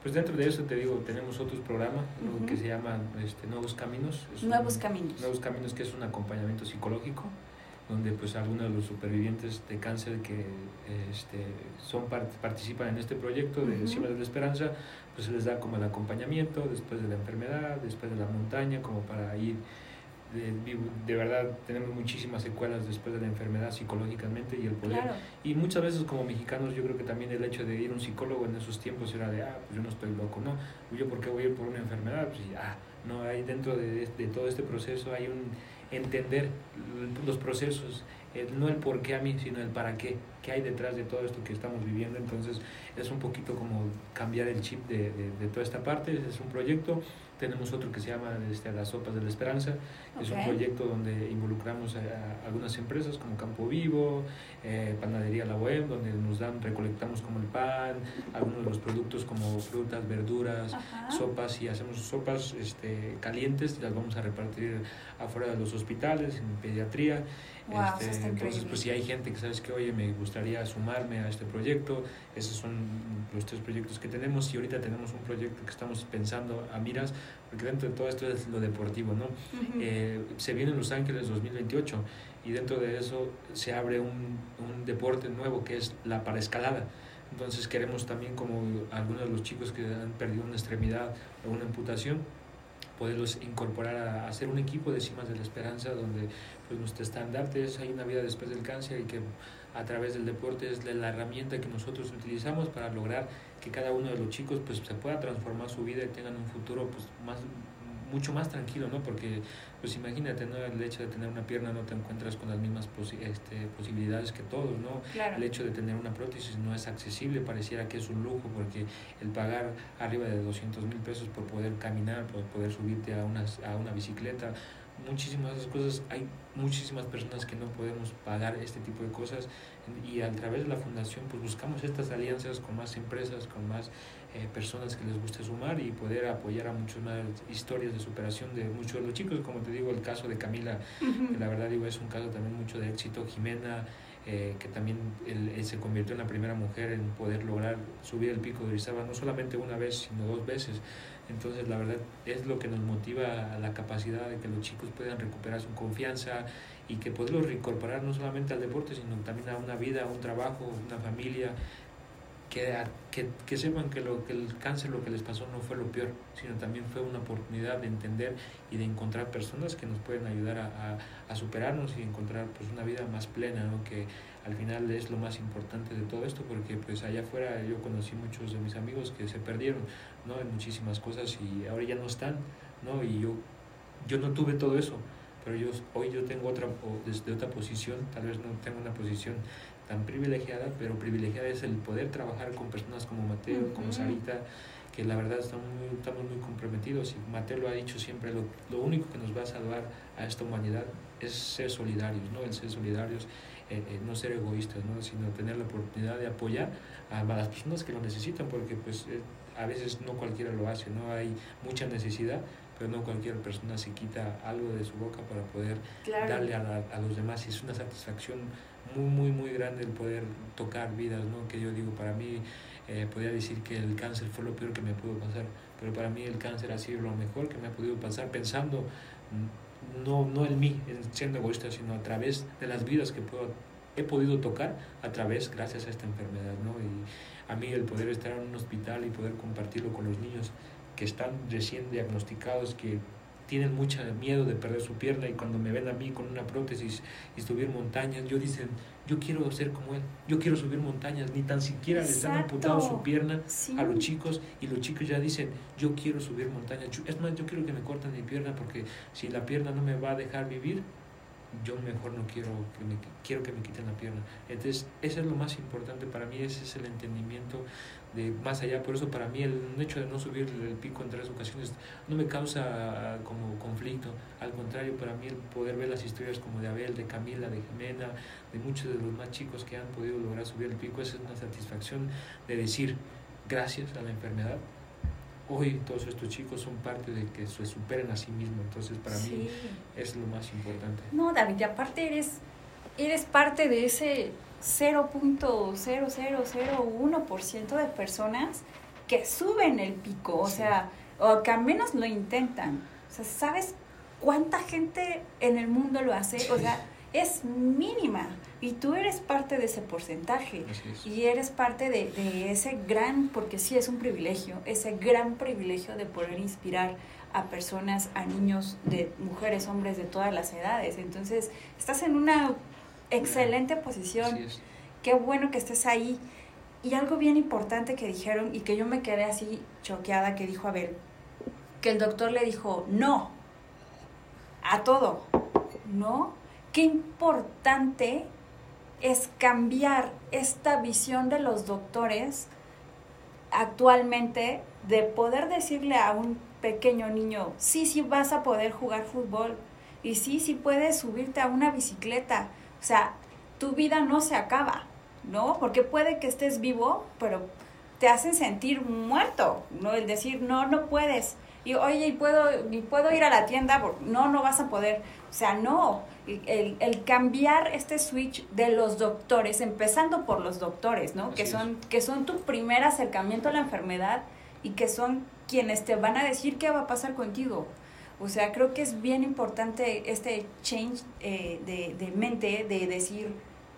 Pues dentro de eso te digo, tenemos otros programas uh-huh. que se llaman este, Nuevos Caminos. Es Nuevos un, Caminos. Nuevos Caminos, que es un acompañamiento psicológico, donde pues algunos de los supervivientes de cáncer que este, son part- participan en este proyecto de uh-huh. Cimas de la Esperanza, pues se les da como el acompañamiento después de la enfermedad, después de la montaña, como para ir. De, de verdad tenemos muchísimas secuelas después de la enfermedad psicológicamente y el poder Claro. y muchas veces como mexicanos yo creo que también el hecho de ir a un psicólogo en esos tiempos era de ah pues yo no estoy loco, no, yo por qué voy a ir por una enfermedad, pues y, ah no, hay dentro de, de todo este proceso hay un entender los procesos, el, no el por qué a mí sino el para qué, qué hay detrás de todo esto que estamos viviendo. Entonces es un poquito como cambiar el chip de, de, de toda esta parte. Es un proyecto. Tenemos otro que se llama este, Las Sopas de la Esperanza. Okay. Es un proyecto donde involucramos a, a algunas empresas como Campo Vivo, eh, Panadería La Bohème, donde nos dan, recolectamos como el pan, algunos de los productos como frutas, verduras, Ajá. sopas, y hacemos sopas este, calientes y las vamos a repartir afuera de los hospitales, en pediatría. Wow, este, eso está entonces, pues si hay gente que sabes que, oye, me gustaría sumarme a este proyecto, esos son los tres proyectos que tenemos, y ahorita tenemos un proyecto que estamos pensando a miras, porque dentro de todo esto es lo deportivo, ¿no? Uh-huh. Eh, se viene en Los Ángeles dos mil veintiocho y dentro de eso se abre un, un deporte nuevo que es la paraescalada. Entonces queremos también, como algunos de los chicos que han perdido una extremidad o una amputación, poderlos incorporar a, a hacer un equipo de Cimas de la Esperanza, donde pues nuestro estandarte es hay una vida después del cáncer, y que a través del deporte es la herramienta que nosotros utilizamos para lograr que cada uno de los chicos pues se pueda transformar su vida y tengan un futuro pues más mucho más tranquilo, ¿no? Porque pues imagínate, ¿no? El hecho de tener una pierna no te encuentras con las mismas posi- este, posibilidades que todos, ¿no? Claro. El hecho de tener una prótesis no es accesible, pareciera que es un lujo, porque el pagar arriba de doscientos mil pesos por poder caminar, por poder subirte a una, a una bicicleta, muchísimas de esas cosas, hay muchísimas personas que no podemos pagar este tipo de cosas, y a través de la fundación pues buscamos estas alianzas con más empresas, con más eh, personas que les guste sumar y poder apoyar a muchas más historias de superación de muchos de los chicos, como te digo, el caso de Camila, uh-huh. que la verdad digo es un caso también mucho de éxito. Jimena, eh, que también él, él se convirtió en la primera mujer en poder lograr subir el pico de Orizaba, no solamente una vez, sino dos veces. Entonces la verdad es lo que nos motiva a la capacidad de que los chicos puedan recuperar su confianza y que poderlos reincorporar no solamente al deporte, sino también a una vida, a un trabajo, una familia, que, que, que sepan que, lo, que el cáncer, lo que les pasó no fue lo peor, sino también fue una oportunidad de entender y de encontrar personas que nos pueden ayudar a, a, a superarnos y encontrar pues una vida más plena, ¿no? Que al final es lo más importante de todo esto, porque pues allá afuera yo conocí muchos de mis amigos que se perdieron, ¿no? En muchísimas cosas, y ahora ya no están, ¿no? Y yo, yo no tuve todo eso, pero yo, hoy yo tengo otra, desde otra posición, tal vez no tengo una posición tan privilegiada, pero privilegiada es el poder trabajar con personas como Mateo, uh-huh. como Sarita, que la verdad estamos muy, estamos muy comprometidos, y Mateo lo ha dicho siempre, lo, lo único que nos va a salvar a esta humanidad es ser solidarios, ¿no? El ser solidarios, eh, eh, no ser egoístas, ¿no? Sino tener la oportunidad de apoyar a, a las personas que lo necesitan, porque pues eh, a veces no cualquiera lo hace, ¿no? Hay mucha necesidad, pero no cualquier persona se quita algo de su boca para poder claro. darle a, la, a los demás, y es una satisfacción muy, muy, muy grande el poder tocar vidas, ¿no? Que yo digo, para mí, eh, podría decir que el cáncer fue lo peor que me pudo pasar, pero para mí el cáncer ha sido lo mejor que me ha podido pasar, pensando no, no en mí, en siendo egoísta, sino a través de las vidas que puedo, he podido tocar a través, gracias a esta enfermedad, ¿no? Y a mí el poder estar en un hospital y poder compartirlo con los niños que están recién diagnosticados, que tienen mucho miedo de perder su pierna, y cuando me ven a mí con una prótesis y subir montañas, yo dicen, yo quiero ser como él, yo quiero subir montañas, ni tan siquiera les han amputado su pierna sí. a los chicos, y los chicos ya dicen, yo quiero subir montañas, es más, yo quiero que me corten mi pierna, porque si la pierna no me va a dejar vivir, yo mejor no quiero que me, quiero que me quiten la pierna. Entonces eso es lo más importante para mí, ese es el entendimiento de más allá. Por eso para mí el hecho de no subir el pico en tres ocasiones no me causa como conflicto, al contrario, para mí el poder ver las historias como de Abel, de Camila, de Jimena, de muchos de los más chicos que han podido lograr subir el pico, esa es una satisfacción de decir, gracias a la enfermedad, hoy todos estos chicos son parte de que se superen a sí mismos. Entonces para sí. mí es lo más importante. No, David, y aparte eres, eres parte de ese cero punto cero cero cero uno por ciento de personas que suben el pico, o sí. sea, o que al menos lo intentan. O sea, ¿sabes cuánta gente en el mundo lo hace? O sea, es mínima. Y tú eres parte de ese porcentaje. Y eres parte de, de ese gran, porque sí es un privilegio, ese gran privilegio de poder inspirar a personas, a niños, de mujeres, hombres de todas las edades. Entonces, estás en una excelente posición. Qué bueno que estés ahí. Y algo bien importante que dijeron y que yo me quedé así choqueada, que dijo Abel, que el doctor le dijo no a todo, ¿no? Qué importante es cambiar esta visión de los doctores actualmente de poder decirle a un pequeño niño, sí, sí vas a poder jugar fútbol y sí, sí puedes subirte a una bicicleta. O sea, tu vida no se acaba, ¿no? Porque puede que estés vivo, pero te hacen sentir muerto, ¿no? El decir, no, no puedes. Y oye, ¿y puedo, y puedo ir a la tienda? No, no vas a poder. O sea, no. El, el cambiar este switch de los doctores, empezando por los doctores, ¿no? Que son, que son tu primer acercamiento a la enfermedad y que son quienes te van a decir qué va a pasar contigo. O sea, creo que es bien importante este change eh, de, de mente, de decir,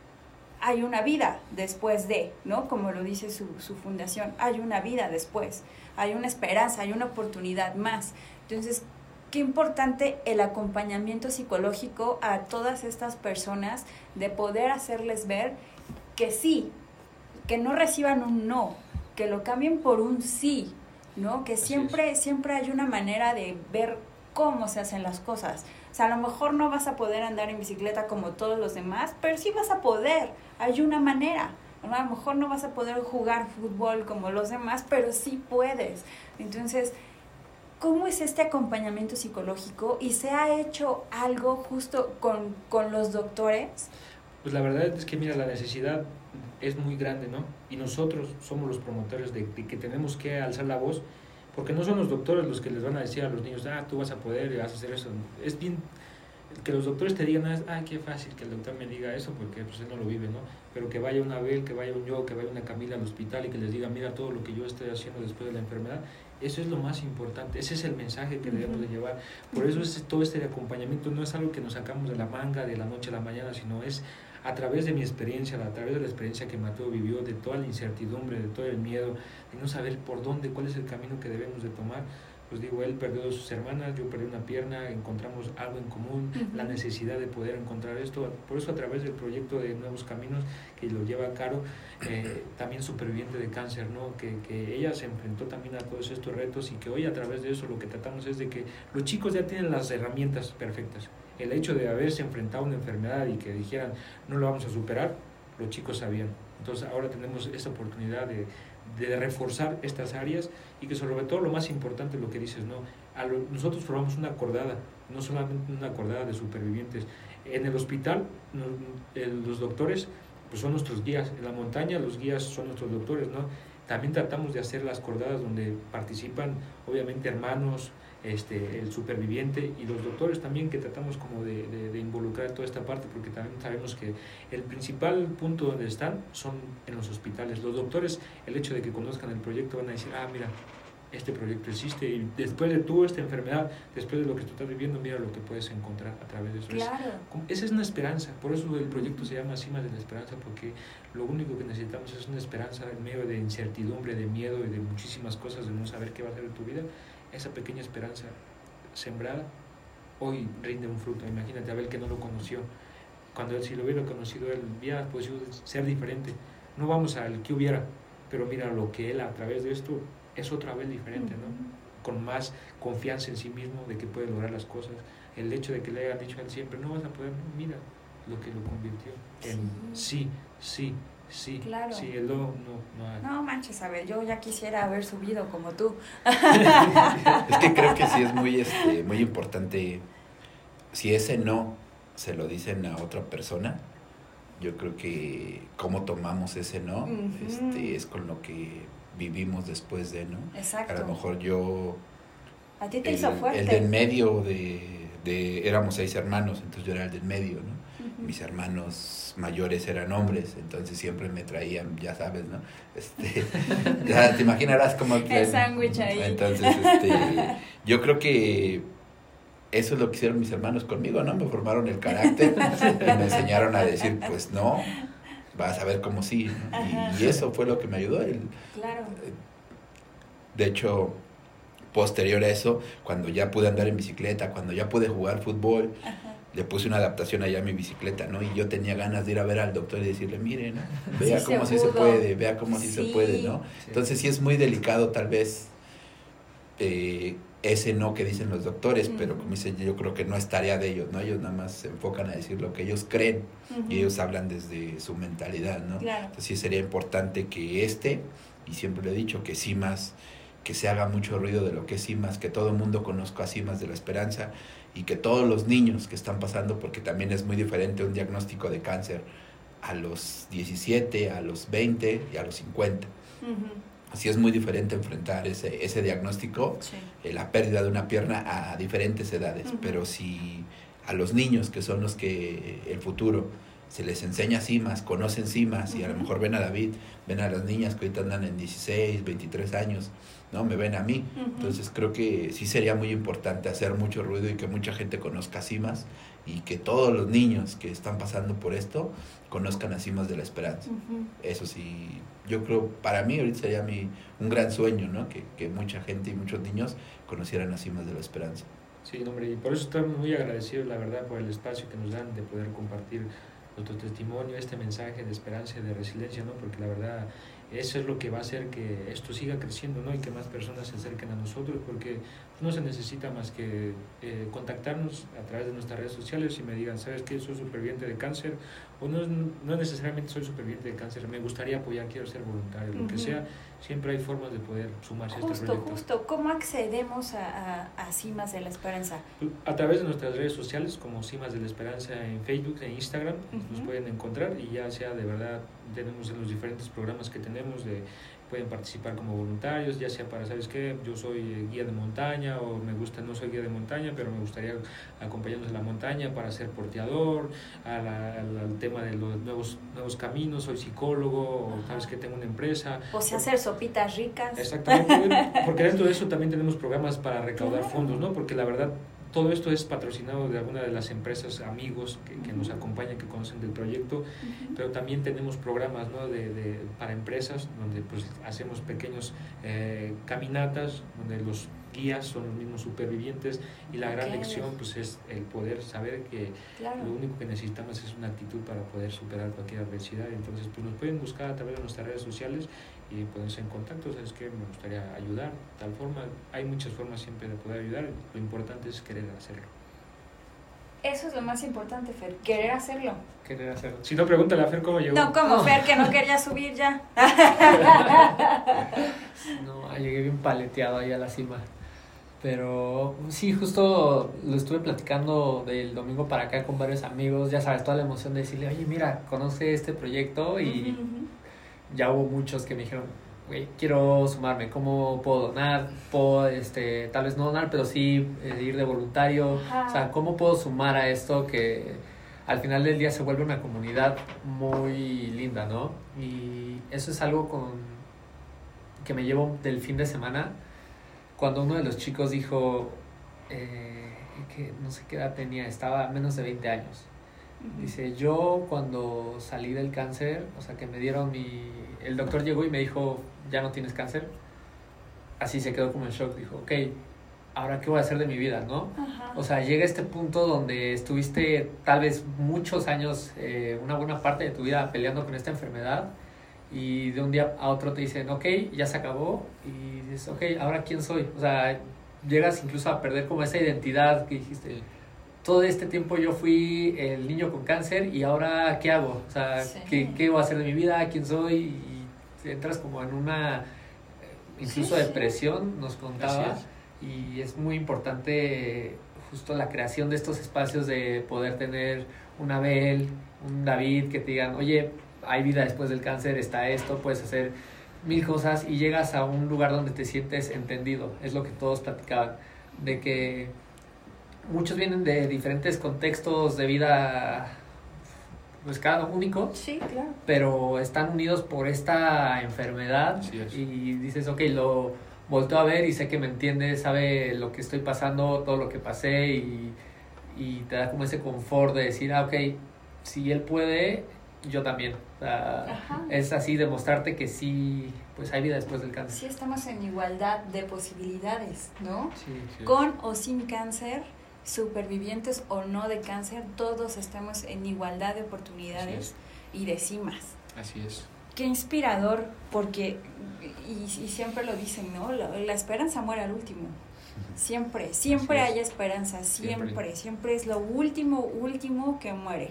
hay una vida después de, ¿no? Como lo dice su, su fundación, hay una vida después, hay una esperanza, hay una oportunidad más. Entonces, qué importante el acompañamiento psicológico a todas estas personas, de poder hacerles ver que sí, que no reciban un no, que lo cambien por un sí, ¿no? Que siempre, siempre hay una manera de ver cómo se hacen las cosas. O sea, a lo mejor no vas a poder andar en bicicleta como todos los demás, pero sí vas a poder, hay una manera. A lo mejor no vas a poder jugar fútbol como los demás, pero sí puedes. Entonces, ¿cómo es este acompañamiento psicológico? ¿Y se ha hecho algo justo con, con los doctores? Pues la verdad es que, mira, la necesidad es muy grande, ¿no? Y nosotros somos los promotores de, de que tenemos que alzar la voz, porque no son los doctores los que les van a decir a los niños, ah, tú vas a poder y vas a hacer eso. Es bien que los doctores te digan, ah, qué fácil que el doctor me diga eso, porque pues él no lo vive, ¿no? Pero que vaya una Abel, que vaya un yo, que vaya una Camila al hospital y que les diga, mira todo lo que yo estoy haciendo después de la enfermedad, eso es lo más importante, ese es el mensaje que debemos de llevar. Por eso es, todo este acompañamiento no es algo que nos sacamos de la manga de la noche a la mañana, sino es a través de mi experiencia, a través de la experiencia que Mateo vivió, de toda la incertidumbre, de todo el miedo, de no saber por dónde, cuál es el camino que debemos de tomar. Pues digo, él perdió a sus hermanas, yo perdí una pierna, encontramos algo en común, uh-huh. la necesidad de poder encontrar esto. Por eso a través del proyecto de Nuevos Caminos, que lo lleva Caro, eh, también superviviente de cáncer, ¿no? Que, que ella se enfrentó también a todos estos retos y que hoy a través de eso lo que tratamos es de que los chicos ya tienen las herramientas perfectas. El hecho de haberse enfrentado a una enfermedad y que dijeran, no lo vamos a superar, los chicos sabían. Entonces ahora tenemos esta oportunidad de, de reforzar estas áreas y que sobre todo lo más importante, lo que dices, ¿no? A lo, nosotros formamos una acordada, no solamente una acordada de supervivientes. En el hospital, no, el, los doctores pues son nuestros guías, en la montaña los guías son nuestros doctores, ¿no? También tratamos de hacer las acordadas donde participan obviamente hermanos, este, el superviviente y los doctores también, que tratamos como de, de, de involucrar toda esta parte, porque también sabemos que el principal punto donde están son en los hospitales. Los doctores, el hecho de que conozcan el proyecto, van a decir, ah, mira, este proyecto existe y después de tú esta enfermedad, después de lo que tú estás viviendo, mira lo que puedes encontrar a través de eso. Claro. Es, esa es una esperanza, por eso el proyecto se llama Cimas de la Esperanza, porque lo único que necesitamos es una esperanza en medio de incertidumbre, de miedo y de muchísimas cosas, de no saber qué va a ser de tu vida. Esa pequeña esperanza sembrada hoy rinde un fruto. Imagínate a Abel, que no lo conoció. Cuando él, si lo hubiera conocido, él hubiera podido ser diferente. No vamos al que hubiera, pero mira lo que él a través de esto es otra Abel diferente, ¿no? Con más confianza en sí mismo, de que puede lograr las cosas. El hecho de que le hayan dicho a él siempre, no vas a poder, mira lo que lo convirtió en sí, sí, sí, claro. Sí, el no, no, no. No manches, Abel, yo ya quisiera haber subido como tú. Es que creo que sí es muy, este, muy importante, si ese no se lo dicen a otra persona, yo creo que cómo tomamos ese no, uh-huh. este, es con lo que vivimos después de, ¿no? Exacto. A lo mejor yo, a ti te el, hizo fuerte. el de en medio de, de, éramos seis hermanos, entonces yo era el del medio, ¿no? Uh-huh. Mis hermanos mayores eran hombres, entonces siempre me traían, ya sabes, ¿no? Este, ya te imaginarás cómo... El sándwich ahí. Entonces, este, yo creo que eso es lo que hicieron mis hermanos conmigo, ¿no? Me formaron el carácter y me enseñaron a decir, pues no, vas a ver cómo sí, ¿no? Y, y eso fue lo que me ayudó. El, claro. De hecho, posterior a eso, cuando ya pude andar en bicicleta, cuando ya pude jugar fútbol, ajá, le puse una adaptación allá a mi bicicleta, ¿no? Y yo tenía ganas de ir a ver al doctor y decirle, mire, ¿no? Vea sí cómo se sí se puede, vea cómo sí, sí se puede, ¿no? Sí. Entonces sí es muy delicado tal vez eh, ese no que dicen los doctores, uh-huh, pero como dicen, yo creo que no es tarea de ellos, ¿no? Ellos nada más se enfocan a decir lo que ellos creen, uh-huh, y ellos hablan desde su mentalidad, ¿no? Claro. Entonces sí sería importante que este, y siempre le he dicho que CIMAS, que se haga mucho ruido de lo que es CIMAS, que todo el mundo conozca a CIMAS de la Esperanza y que todos los niños que están pasando, porque también es muy diferente un diagnóstico de cáncer a los diecisiete, a los veinte y a los cincuenta. Uh-huh. Así es muy diferente enfrentar ese, ese diagnóstico, sí, eh, la pérdida de una pierna a diferentes edades, uh-huh, pero si a los niños, que son los que el futuro, se les enseña CIMAS, conocen CIMAS, uh-huh, y a lo mejor ven a David, ven a las niñas que ahorita andan en dieciséis, veintitrés años, ¿no? Me ven a mí. Uh-huh. Entonces creo que sí sería muy importante hacer mucho ruido y que mucha gente conozca CIMAS y que todos los niños que están pasando por esto conozcan a CIMAS de la Esperanza. Uh-huh. Eso sí, yo creo, para mí ahorita sería mi, un gran sueño, ¿no? Que, que mucha gente y muchos niños conocieran a CIMAS de la Esperanza. Sí, hombre, y por eso estamos muy agradecidos, la verdad, por el espacio que nos dan de poder compartir nuestro testimonio, este mensaje de esperanza y de resiliencia, ¿no? Porque la verdad, eso es lo que va a hacer que esto siga creciendo, ¿no? Y que más personas se acerquen a nosotros, porque no se necesita más que eh, contactarnos a través de nuestras redes sociales y me digan, ¿sabes qué? Soy superviviente de cáncer, o no, no necesariamente soy superviviente de cáncer, me gustaría apoyar, quiero ser voluntario, uh-huh, lo que sea, siempre hay formas de poder sumarse justo, a este proyecto. Justo, justo, ¿cómo accedemos a, a, a CIMAS de la Esperanza? A través de nuestras redes sociales, como CIMAS de la Esperanza en Facebook, en Instagram, uh-huh, nos pueden encontrar y ya sea de verdad, tenemos en los diferentes programas que tenemos, de, pueden participar como voluntarios, ya sea para, ¿sabes qué? Yo soy guía de montaña o me gusta, no soy guía de montaña, pero me gustaría acompañarnos en la montaña para ser porteador, a la, al, al tema de los nuevos, nuevos caminos, soy psicólogo, o sabes que tengo una empresa. O sea, hacer sopitas ricas. Exactamente, porque dentro de eso también tenemos programas para recaudar claro. fondos, ¿no? Porque la verdad, todo esto es patrocinado de alguna de las empresas, amigos que, que nos acompañan, que conocen del proyecto, uh-huh. pero también tenemos programas, ¿no? de, de, para empresas donde pues, hacemos pequeños eh, caminatas, donde los guías son los mismos supervivientes y la gran okay. lección pues, es el poder saber que claro. lo único que necesitamos es una actitud para poder superar cualquier adversidad. Entonces pues, nos pueden buscar a través de nuestras redes sociales y ponerse en contacto, ¿sabes qué? Me gustaría ayudar, tal forma, hay muchas formas siempre de poder ayudar, lo importante es querer hacerlo. Eso es lo más importante, Fer, querer hacerlo. Querer hacerlo. Si no, pregúntale a Fer cómo llegó. No, como no. Fer, que no quería subir ya. No, llegué bien paleteado ahí a la cima. Pero sí, justo lo estuve platicando del domingo para acá con varios amigos, ya sabes, toda la emoción de decirle, oye, mira, conoce este proyecto y uh-huh. ya hubo muchos que me dijeron, güey, quiero sumarme, ¿cómo puedo donar? Puedo, este, tal vez no donar, pero sí eh, ir de voluntario. Ajá. O sea, ¿cómo puedo sumar a esto que al final del día se vuelve una comunidad muy linda, ¿no? Y eso es algo con que me llevo del fin de semana, cuando uno de los chicos dijo eh, que no sé qué edad tenía, estaba a menos de veinte años. Uh-huh. Dice, yo cuando salí del cáncer, o sea, que me dieron mi... El doctor llegó y me dijo, ya no tienes cáncer. Así se quedó como en shock. Dijo, ok, ¿ahora qué voy a hacer de mi vida, no? Uh-huh. O sea, llega este punto donde estuviste tal vez muchos años, eh, una buena parte de tu vida peleando con esta enfermedad, y de un día a otro te dicen, ok, ya se acabó, y dices, ok, ¿ahora quién soy? O sea, llegas incluso a perder como esa identidad que dijiste, todo este tiempo yo fui el niño con cáncer y ahora ¿qué hago? O sea, sí. ¿qué, ¿qué voy a hacer de mi vida? ¿Quién soy? Y entras como en una incluso sí, depresión, sí. nos contaba, es. Y es muy importante justo la creación de estos espacios de poder tener un Abel, un David que te digan, oye, hay vida después del cáncer, está esto, puedes hacer mil cosas y llegas a un lugar donde te sientes entendido. Es lo que todos platicaban, de que muchos vienen de diferentes contextos de vida, pues cada único. Sí, claro. Pero están unidos por esta enfermedad. Y dices, ok, lo volteo a ver y sé que me entiende, sabe lo que estoy pasando, todo lo que pasé, y, y te da como ese confort de decir, ah, ok, si él puede, yo también. O sea, es así demostrarte que sí, pues hay vida después del cáncer. Sí, estamos en igualdad de posibilidades, ¿no? Sí, sí. Con o sin cáncer, supervivientes o no de cáncer, todos estamos en igualdad de oportunidades y de cimas. Así es. Qué inspirador, porque, y, y siempre lo dicen, ¿no? La, la esperanza muere al último. Siempre, siempre hay esperanza, siempre, siempre, siempre es lo último, último que muere.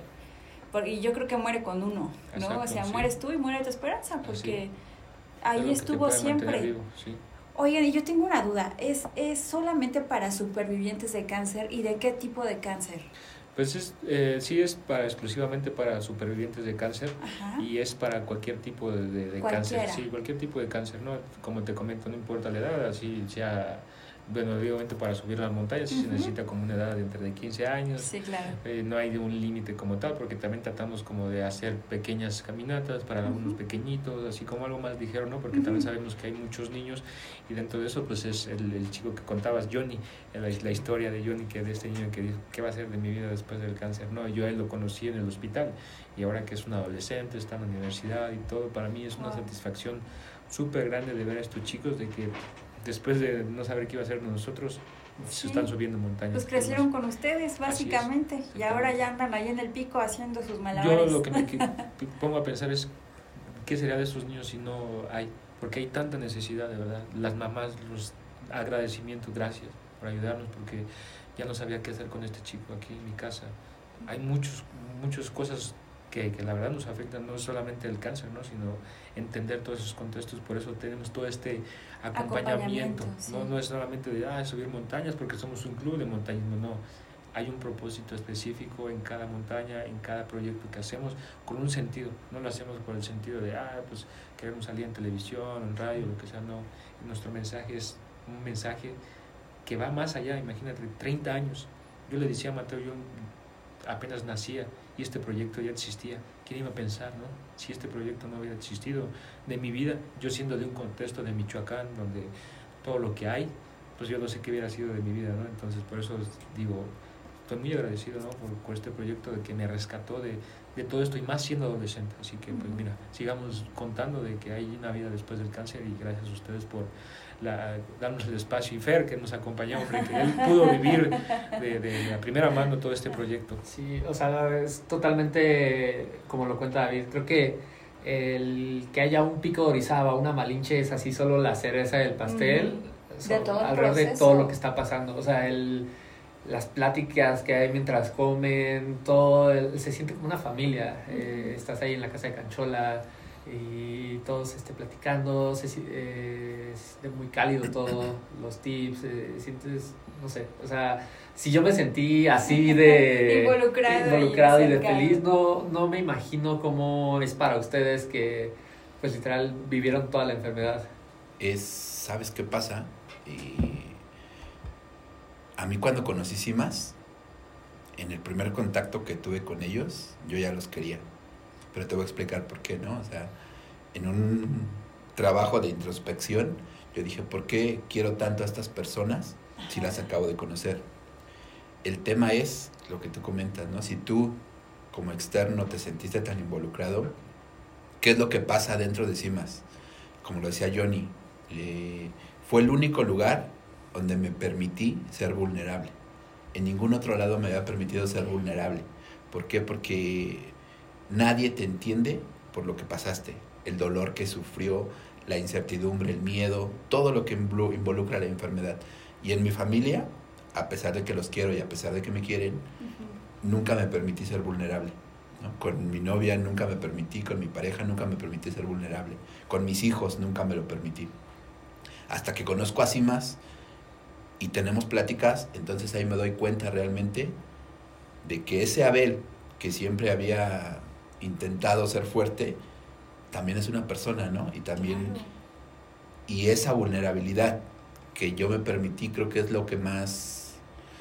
Y yo creo que muere con uno, ¿no? Exacto, o sea, sí. Mueres tú y muere tu esperanza, porque Así. ahí estuvo siempre. Vivo, sí. Oigan, y yo tengo una duda, ¿es, ¿es solamente para supervivientes de cáncer y de qué tipo de cáncer? Pues es, eh, sí es para exclusivamente para supervivientes de cáncer. Ajá. Y es para cualquier tipo de, de, de cáncer. Sí, cualquier tipo de cáncer, ¿no? Como te comento, no importa la edad, así sea... Bueno, obviamente para subir las montañas sí uh-huh. se necesita como una edad de entre de quince años. Sí, claro. Eh, no hay de un límite como tal, porque también tratamos como de hacer pequeñas caminatas para uh-huh. algunos pequeñitos, así como algo más ligero, ¿no? Porque uh-huh. también sabemos que hay muchos niños, y dentro de eso pues es el, el chico que contabas, Johnny, la, la historia de Johnny, que de este niño que dijo, ¿qué va a hacer de mi vida después del cáncer? No, yo a él lo conocí en el hospital, y ahora que es un adolescente, está en la universidad y todo, para mí es una wow. satisfacción súper grande de ver a estos chicos, de que después de no saber qué iba a hacer de nosotros, sí. se están subiendo montañas. Pues crecieron con ustedes, básicamente, es, y ahora ya andan ahí en el pico haciendo sus malabares. Yo lo que me que pongo a pensar es, ¿qué sería de esos niños si no hay? Porque hay tanta necesidad, de verdad. Las mamás, los agradecimientos, gracias por ayudarnos, porque ya no sabía qué hacer con este chico aquí en mi casa. Hay muchos, muchas cosas que, que la verdad nos afectan, no solamente el cáncer, ¿no? Sino entender todos esos contextos. Por eso tenemos todo este acompañamiento, acompañamiento sí. ¿no? No es solamente de ah, subir montañas porque somos un club de montañismo, no. Hay un propósito específico en cada montaña, en cada proyecto que hacemos, con un sentido. No lo hacemos por el sentido de ah, pues queremos salir en televisión, en radio, lo que sea, no. Nuestro mensaje es un mensaje que va más allá. Imagínate, treinta años. Yo le decía a Mateo, yo apenas nacía y este proyecto ya existía. ¿Quién iba a pensar, no? Si este proyecto no hubiera existido de mi vida, yo siendo de un contexto de Michoacán, donde todo lo que hay, pues yo no sé qué hubiera sido de mi vida, ¿no? Entonces, por eso digo, estoy muy agradecido, ¿no? Por, por este proyecto de que me rescató de, de todo esto, y más siendo adolescente. Así que, pues mira, sigamos contando de que hay una vida después del cáncer, y gracias a ustedes por la, darnos el espacio, y Fer, que nos acompañó, hombre, que él pudo vivir de, de la primera mano todo este proyecto. Sí, o sea, es totalmente como lo cuenta David. Creo que el que haya un pico de Orizaba, una Malinche, es así solo la cereza del pastel, mm, so, de todo alrededor de todo lo que está pasando. O sea, el, las pláticas que hay mientras comen, todo, el, se siente como una familia. Eh, estás ahí en la casa de Canchola y todos este, platicando, se, eh, es muy cálido todo, los tips, eh, sientes, no sé, o sea, si yo me sentí así de involucrado, involucrado y, y de feliz, no, no me imagino cómo es para ustedes que pues literal vivieron toda la enfermedad. Es, ¿sabes qué pasa? Eh, a mí cuando conocí CIMAS, en el primer contacto que tuve con ellos, yo ya los quería. Pero te voy a explicar por qué, ¿no? O sea, en un trabajo de introspección, yo dije, ¿por qué quiero tanto a estas personas si las acabo de conocer? El tema es lo que tú comentas, ¿no? Si tú, como externo, te sentiste tan involucrado, ¿qué es lo que pasa dentro de CIMAS? Como lo decía Johnny, eh, fue el único lugar donde me permití ser vulnerable. En ningún otro lado me había permitido ser vulnerable. ¿Por qué? Porque nadie te entiende por lo que pasaste, el dolor que sufrió, la incertidumbre, el miedo, todo lo que involucra la enfermedad. Y en mi familia, a pesar de que los quiero y a pesar de que me quieren, uh-huh. nunca me permití ser vulnerable, ¿no? Con mi novia nunca me permití, con mi pareja nunca me permití ser vulnerable, con mis hijos nunca me lo permití. Hasta que conozco a CIMAS y tenemos pláticas, entonces ahí me doy cuenta realmente de que ese Abel que siempre había intentado ser fuerte, también es una persona, ¿no? Y también, claro. Y esa vulnerabilidad que yo me permití, creo que es lo que más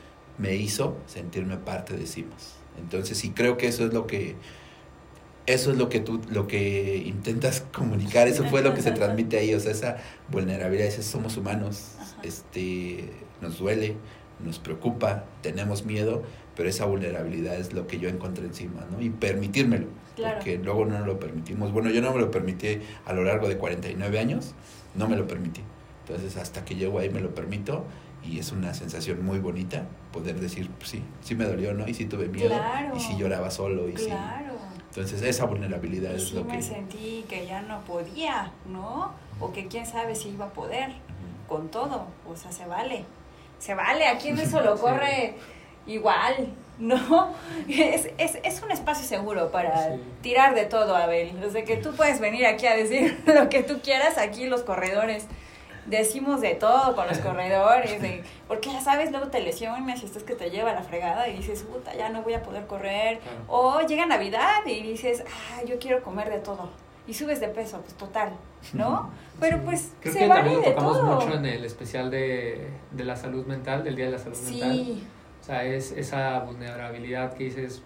me hizo sentirme parte de CIMAS. Entonces sí creo que eso es lo que eso es lo que tú lo que intentas comunicar, eso fue lo que se transmite ahí, o sea, esa vulnerabilidad, ese somos humanos, Ajá. este nos duele, nos preocupa, tenemos miedo, pero esa vulnerabilidad es lo que yo encontré encima, ¿no? Y permitírmelo, claro. Porque luego no lo permitimos. Bueno, yo no me lo permití a lo largo de cuarenta y nueve años, no me lo permití. Entonces, hasta que llego ahí me lo permito y es una sensación muy bonita poder decir, pues sí, sí me dolió, ¿no? Y sí tuve miedo, claro. Y sí lloraba solo, y claro. sí. Entonces, esa vulnerabilidad y es sí lo que... sí me sentí que ya no podía, ¿no? O que quién sabe si iba a poder, uh-huh. Con todo, o sea, se vale. Se vale, aquí en eso lo corre sí. Igual, ¿no? Es, es, es un espacio seguro para sí. Tirar de todo, Abel. Desde que tú puedes venir aquí a decir lo que tú quieras, aquí los corredores decimos de todo con los corredores, de, porque ya sabes, luego te lesionas y estás que te lleva la fregada y dices, puta, ya no voy a poder correr. Claro. O llega Navidad y dices, ah, yo quiero comer de todo. Y subes de peso, pues total, ¿no? Pero sí. Pues creo se que vale también lo tocamos de todo. Mucho en el especial de, de la salud mental, del Día de la Salud sí. Mental. O sea, es esa vulnerabilidad que dices,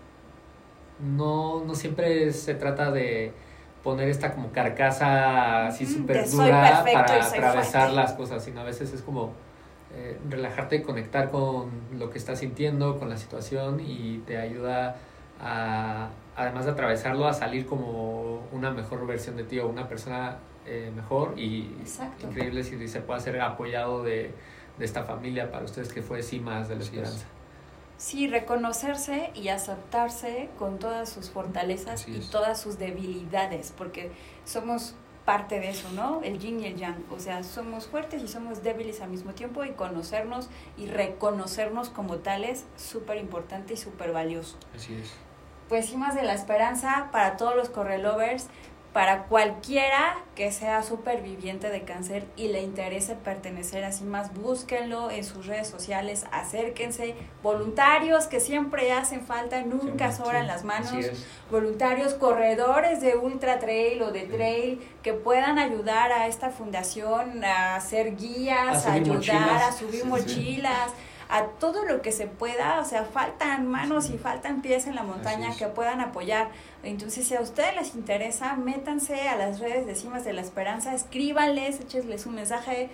no, no siempre se trata de poner esta como carcasa así súper dura para atravesar fuerte. Las cosas, sino a veces es como eh, relajarte y conectar con lo que estás sintiendo, con la situación, y te ayuda a, además de atravesarlo, a salir como una mejor versión de ti o una persona eh, mejor. Y Exacto. Increíble si se puede ser apoyado de, de esta familia para ustedes, que fue CIMAS de la Esperanza. Sí, reconocerse y aceptarse con todas sus fortalezas Así y es. Todas sus debilidades, porque somos parte de eso, ¿no? El yin y el yang, o sea, somos fuertes y somos débiles al mismo tiempo, y conocernos y reconocernos como tales, súper importante y súper valioso. Así es. Pues CIMAS de la Esperanza, para todos los correlovers, para cualquiera que sea superviviente de cáncer y le interese pertenecer a CIMAS, búsquenlo en sus redes sociales, acérquense, voluntarios que siempre hacen falta, nunca sí, sobran sí, las manos, voluntarios, corredores de ultra trail o de trail que puedan ayudar a esta fundación a hacer guías, a, a ayudar mochilas. a subir sí, mochilas, sí. a todo lo que se pueda, o sea, faltan manos y faltan pies en la montaña que puedan apoyar. Entonces, si a ustedes les interesa, métanse a las redes de CIMAS de la Esperanza, escríbanles, échenles un mensaje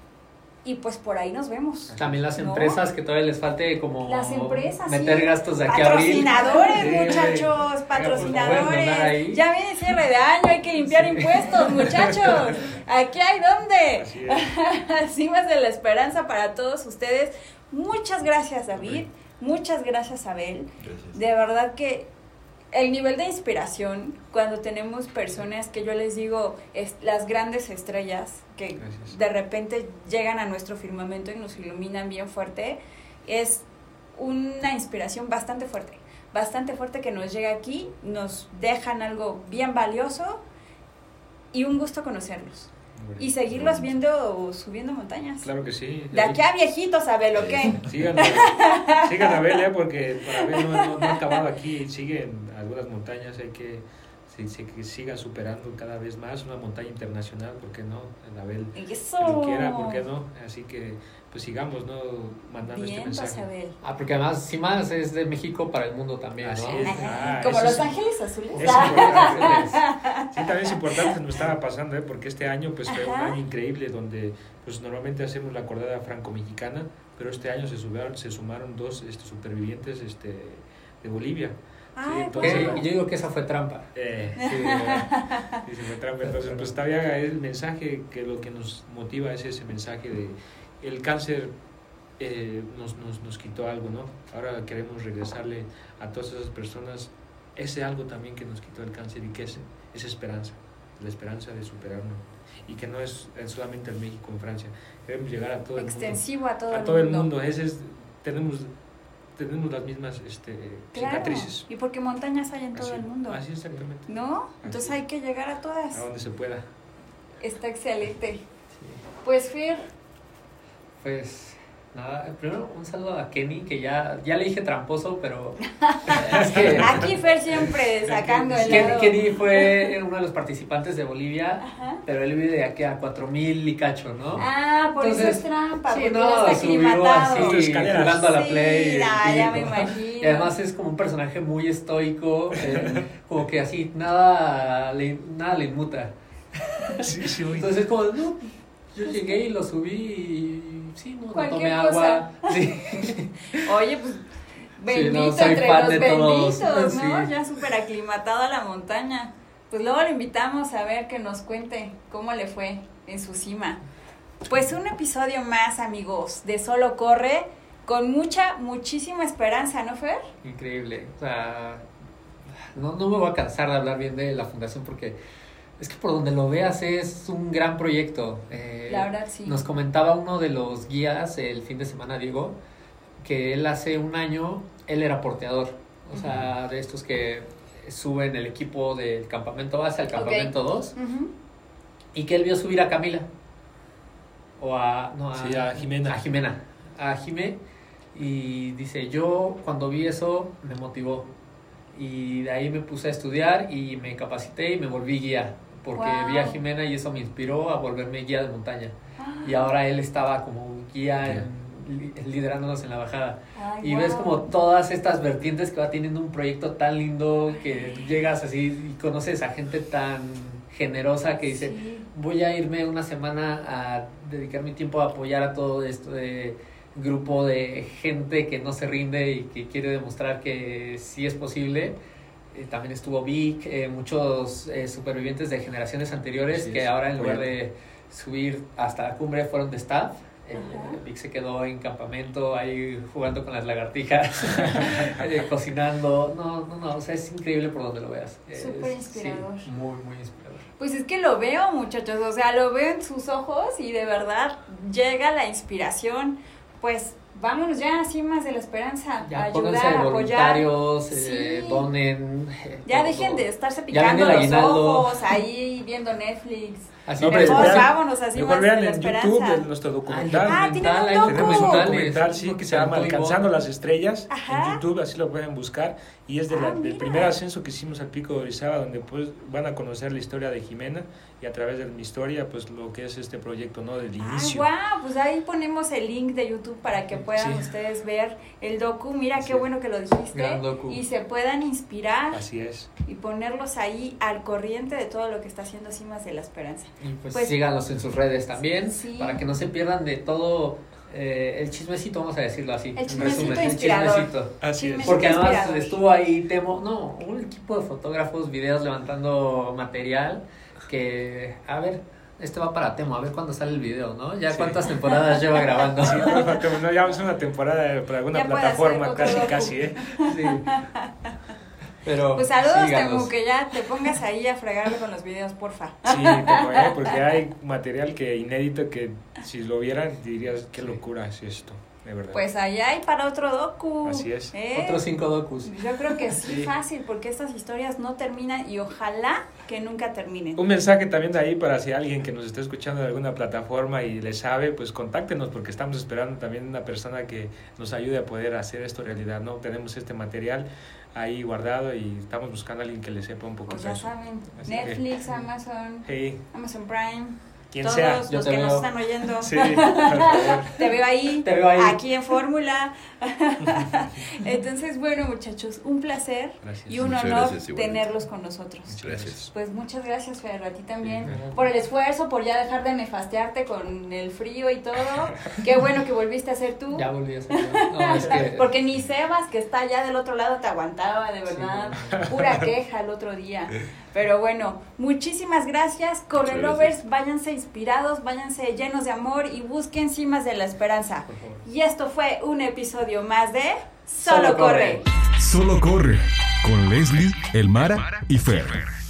y pues por ahí nos vemos. También las empresas, ¿no? Que todavía les falte como las empresas, meter sí. gastos de aquí a abril. Patrocinadores, muchachos, sí, patrocinadores. Ya viene cierre de año, hay que limpiar impuestos, muchachos. Aquí hay dónde. CIMAS de la Esperanza para todos ustedes. Muchas gracias, David. Muchas gracias, Abel. Gracias. De verdad que el nivel de inspiración cuando tenemos personas que yo les digo, es, las grandes estrellas que gracias. De repente llegan a nuestro firmamento y nos iluminan bien fuerte, es una inspiración bastante fuerte, bastante fuerte que nos llega aquí, nos dejan algo bien valioso y un gusto conocerlos. Y seguirlos viendo subiendo montañas. Claro que sí. De aquí a viejitos, Abel, ¿o qué? Sigan, sigan a Abel, ¿eh? Porque para Abel no, no, no ha acabado aquí. Siguen algunas montañas, hay que, se, se, que siga superando cada vez más. Una montaña internacional, ¿por qué no? El Abel, Eso. Que lo quiera, ¿por qué no? Así que pues sigamos, ¿no? Mandando Bien, este mensaje. Abel. Ah, porque además CIMAS es de México para el mundo también, ¿no? Así es. Ah, como Los es, Ángeles Azules. Es importante. Sí, también es importante, nos estaba pasando, ¿eh? Porque este año pues fue Ajá. un año increíble donde pues normalmente hacemos la cordada franco-mexicana, pero este año se sumaron, se sumaron dos este, supervivientes este, de Bolivia. Ay, sí, entonces, pues, yo digo que esa fue trampa. Eh, sí, eh, sí, fue trampa. Entonces, pues todavía el mensaje que lo que nos motiva es ese mensaje de el cáncer eh, nos, nos, nos quitó algo, ¿no? Ahora queremos regresarle a todas esas personas ese algo también que nos quitó el cáncer, y que es, es esperanza, la esperanza de superarnos, y que no es, es solamente en México, en Francia, queremos llegar a todo el mundo. Extensivo a todo, a el, todo mundo. el mundo. Ese es, tenemos, tenemos las mismas este, claro. cicatrices. Y porque montañas hay en todo así, el mundo. Así exactamente. ¿No? Entonces así. Hay que llegar a todas. A donde se pueda. Está excelente. Sí. Pues Fir, pues Nada, primero un saludo a Kenny, que ya, ya le dije tramposo, pero es que Aquí Fer siempre sacando el Kenny, lado. Kenny fue uno de los participantes de Bolivia, Ajá. pero él vive de aquí a cuatro mil y cacho, ¿no? Ah, por Entonces, eso es trampa, sí, porque no, ya está subió aclimatado. así, Escaleras. jugando a la Sí, Play. ya, y- ya me imagino. Y además es como un personaje muy estoico, eh, como que así, nada le, nada le inmuta. Sí, sí, uy. Entonces es como, no, yo llegué y lo subí y sí, no, no Cualquier tomé agua. Sí. Oye, pues bendito no, soy entre fan los de benditos, todos, ¿no? sí. Ya súper aclimatado a la montaña. Pues luego lo invitamos a ver que nos cuente cómo le fue en su cima. Pues un episodio más, amigos, de Solo Corre, con mucha, muchísima esperanza, ¿no, Fer? Increíble. O sea, no, no me voy a cansar de hablar bien de la fundación porque es que por donde lo veas es un gran proyecto. Eh, La verdad, sí. Nos comentaba uno de los guías el fin de semana, Diego, que él hace un año, él era porteador. O sea, de estos que suben el equipo del campamento base al campamento dos, Ujú. y que él vio subir a Camila. O a... No, a, Sí, a Jimena. A Jimena. A Jimé. Y dice, yo cuando vi eso me motivó. Y de ahí me puse a estudiar y me capacité y me volví guía. Porque Wow. vi a Jimena y eso me inspiró a volverme guía de montaña. Ah. Y ahora él estaba como guía en, li- liderándonos en la bajada. Ay, Y wow. ves como todas estas vertientes que va teniendo un proyecto tan lindo que llegas así y conoces a gente tan generosa que dice, Sí. voy a irme una semana a dedicar mi tiempo a apoyar a todo esto de grupo de gente que no se rinde y que quiere demostrar que sí es posible. Eh, también estuvo Vic, eh, muchos eh, supervivientes de generaciones anteriores Así que es. ahora en lugar Oye. de subir hasta la cumbre fueron de staff. Eh, Ajá. Vic se quedó en campamento ahí jugando con las lagartijas, eh, cocinando. No, no, no, o sea, es increíble por donde lo veas. Súper Es- inspirador. Sí, muy, muy inspirador. Pues es que lo veo, muchachos, o sea, lo veo en sus ojos y de verdad llega la inspiración. Pues vámonos ya a cimas de la esperanza, Ya, a pónganse ayudar, a apoyar. voluntarios, eh, Sí. donen. eh, Ya todo. dejen de estarse Ya picando viene el los aguinaldo. ojos ahí viendo Netflix. Así No, de- pero Mejor vean- vámonos a Mejor cimas de vean la en esperanza. YouTube de nuestro documental. Ah, tienen un hay docu. Tenemos un documentales, documental, sí, que se llama Santo Alcanzando Ivón. las Estrellas Ajá. en YouTube, así lo pueden buscar. Y es de la- Ah, del mira. primer ascenso que hicimos al Pico de Orizaba, donde pues van a conocer la historia de Jimena y a través de mi historia, pues lo que es este proyecto, ¿no? Del Ah, inicio. guau, pues ahí ponemos el link de YouTube para que puedan Sí. ustedes ver el docu. Mira Así qué es. bueno que lo dijiste. Gran docu. Y se puedan inspirar Así es. y ponerlos ahí al corriente de todo lo que está haciendo Cimas de la Esperanza. Y pues, Pues- síganlos en sus redes también, Sí. para que no se pierdan de todo eh, el chismecito, vamos a decirlo así. El en chismecito resumen, inspirador. El chismecito. Así Sí, es. me- Porque además inspirador. estuvo ahí Temo, no, un equipo de fotógrafos, videos levantando material que, a ver, este va para Temo, a ver cuándo sale el video, ¿no? Ya Sí. cuántas temporadas lleva grabando. Sí, porfa, Temo, no, ya es una temporada para alguna Ya puede plataforma, hacer otro casi, docu. casi, ¿eh? Sí. Pero Pues saludos, síganos. Temu, que ya te pongas ahí a fregarle con los videos, porfa. Sí, Temo, ¿eh? Porque hay material que inédito que si lo vieran dirías, qué locura es esto, de verdad. Pues allá hay para otro docu. Así es. ¿eh? Otros cinco docus. Yo creo que sí, Sí. fácil, porque estas historias no terminan y ojalá que nunca terminen. Un mensaje también de ahí para si alguien que nos está escuchando de alguna plataforma y le sabe, pues contáctenos porque estamos esperando también una persona que nos ayude a poder hacer esto realidad, ¿no? Tenemos este material ahí guardado y estamos buscando a alguien que le sepa un poquito Pues ya eso. saben, Así que- Netflix, Amazon, Hey, Amazon Prime, quien todos sea. Yo los te que nos veo. están oyendo. Sí, por favor. Te veo ahí, Te veo ahí. aquí en Fórmula. Entonces, bueno, muchachos, un placer Gracias. y un Muchas honor gracias, igualmente. tenerlos con nosotros. Muchas Gracias. Pues muchas gracias, Fer, a ti también, Sí. por el esfuerzo, por ya dejar de nefastearte con el frío y todo. Qué bueno que volviste a ser tú. Ya volví a ser yo. No, es que Porque ni Sebas, que está allá del otro lado, te aguantaba, de verdad. Pura queja el otro día. Pero bueno, muchísimas gracias. Corre Muchas Lovers, gracias. váyanse inspirados, váyanse llenos de amor y busquen cimas de la esperanza. por favor. Y esto fue un episodio más de Solo Solo, Corre. corre. Solo corre con Leslie, Elmara y Fer.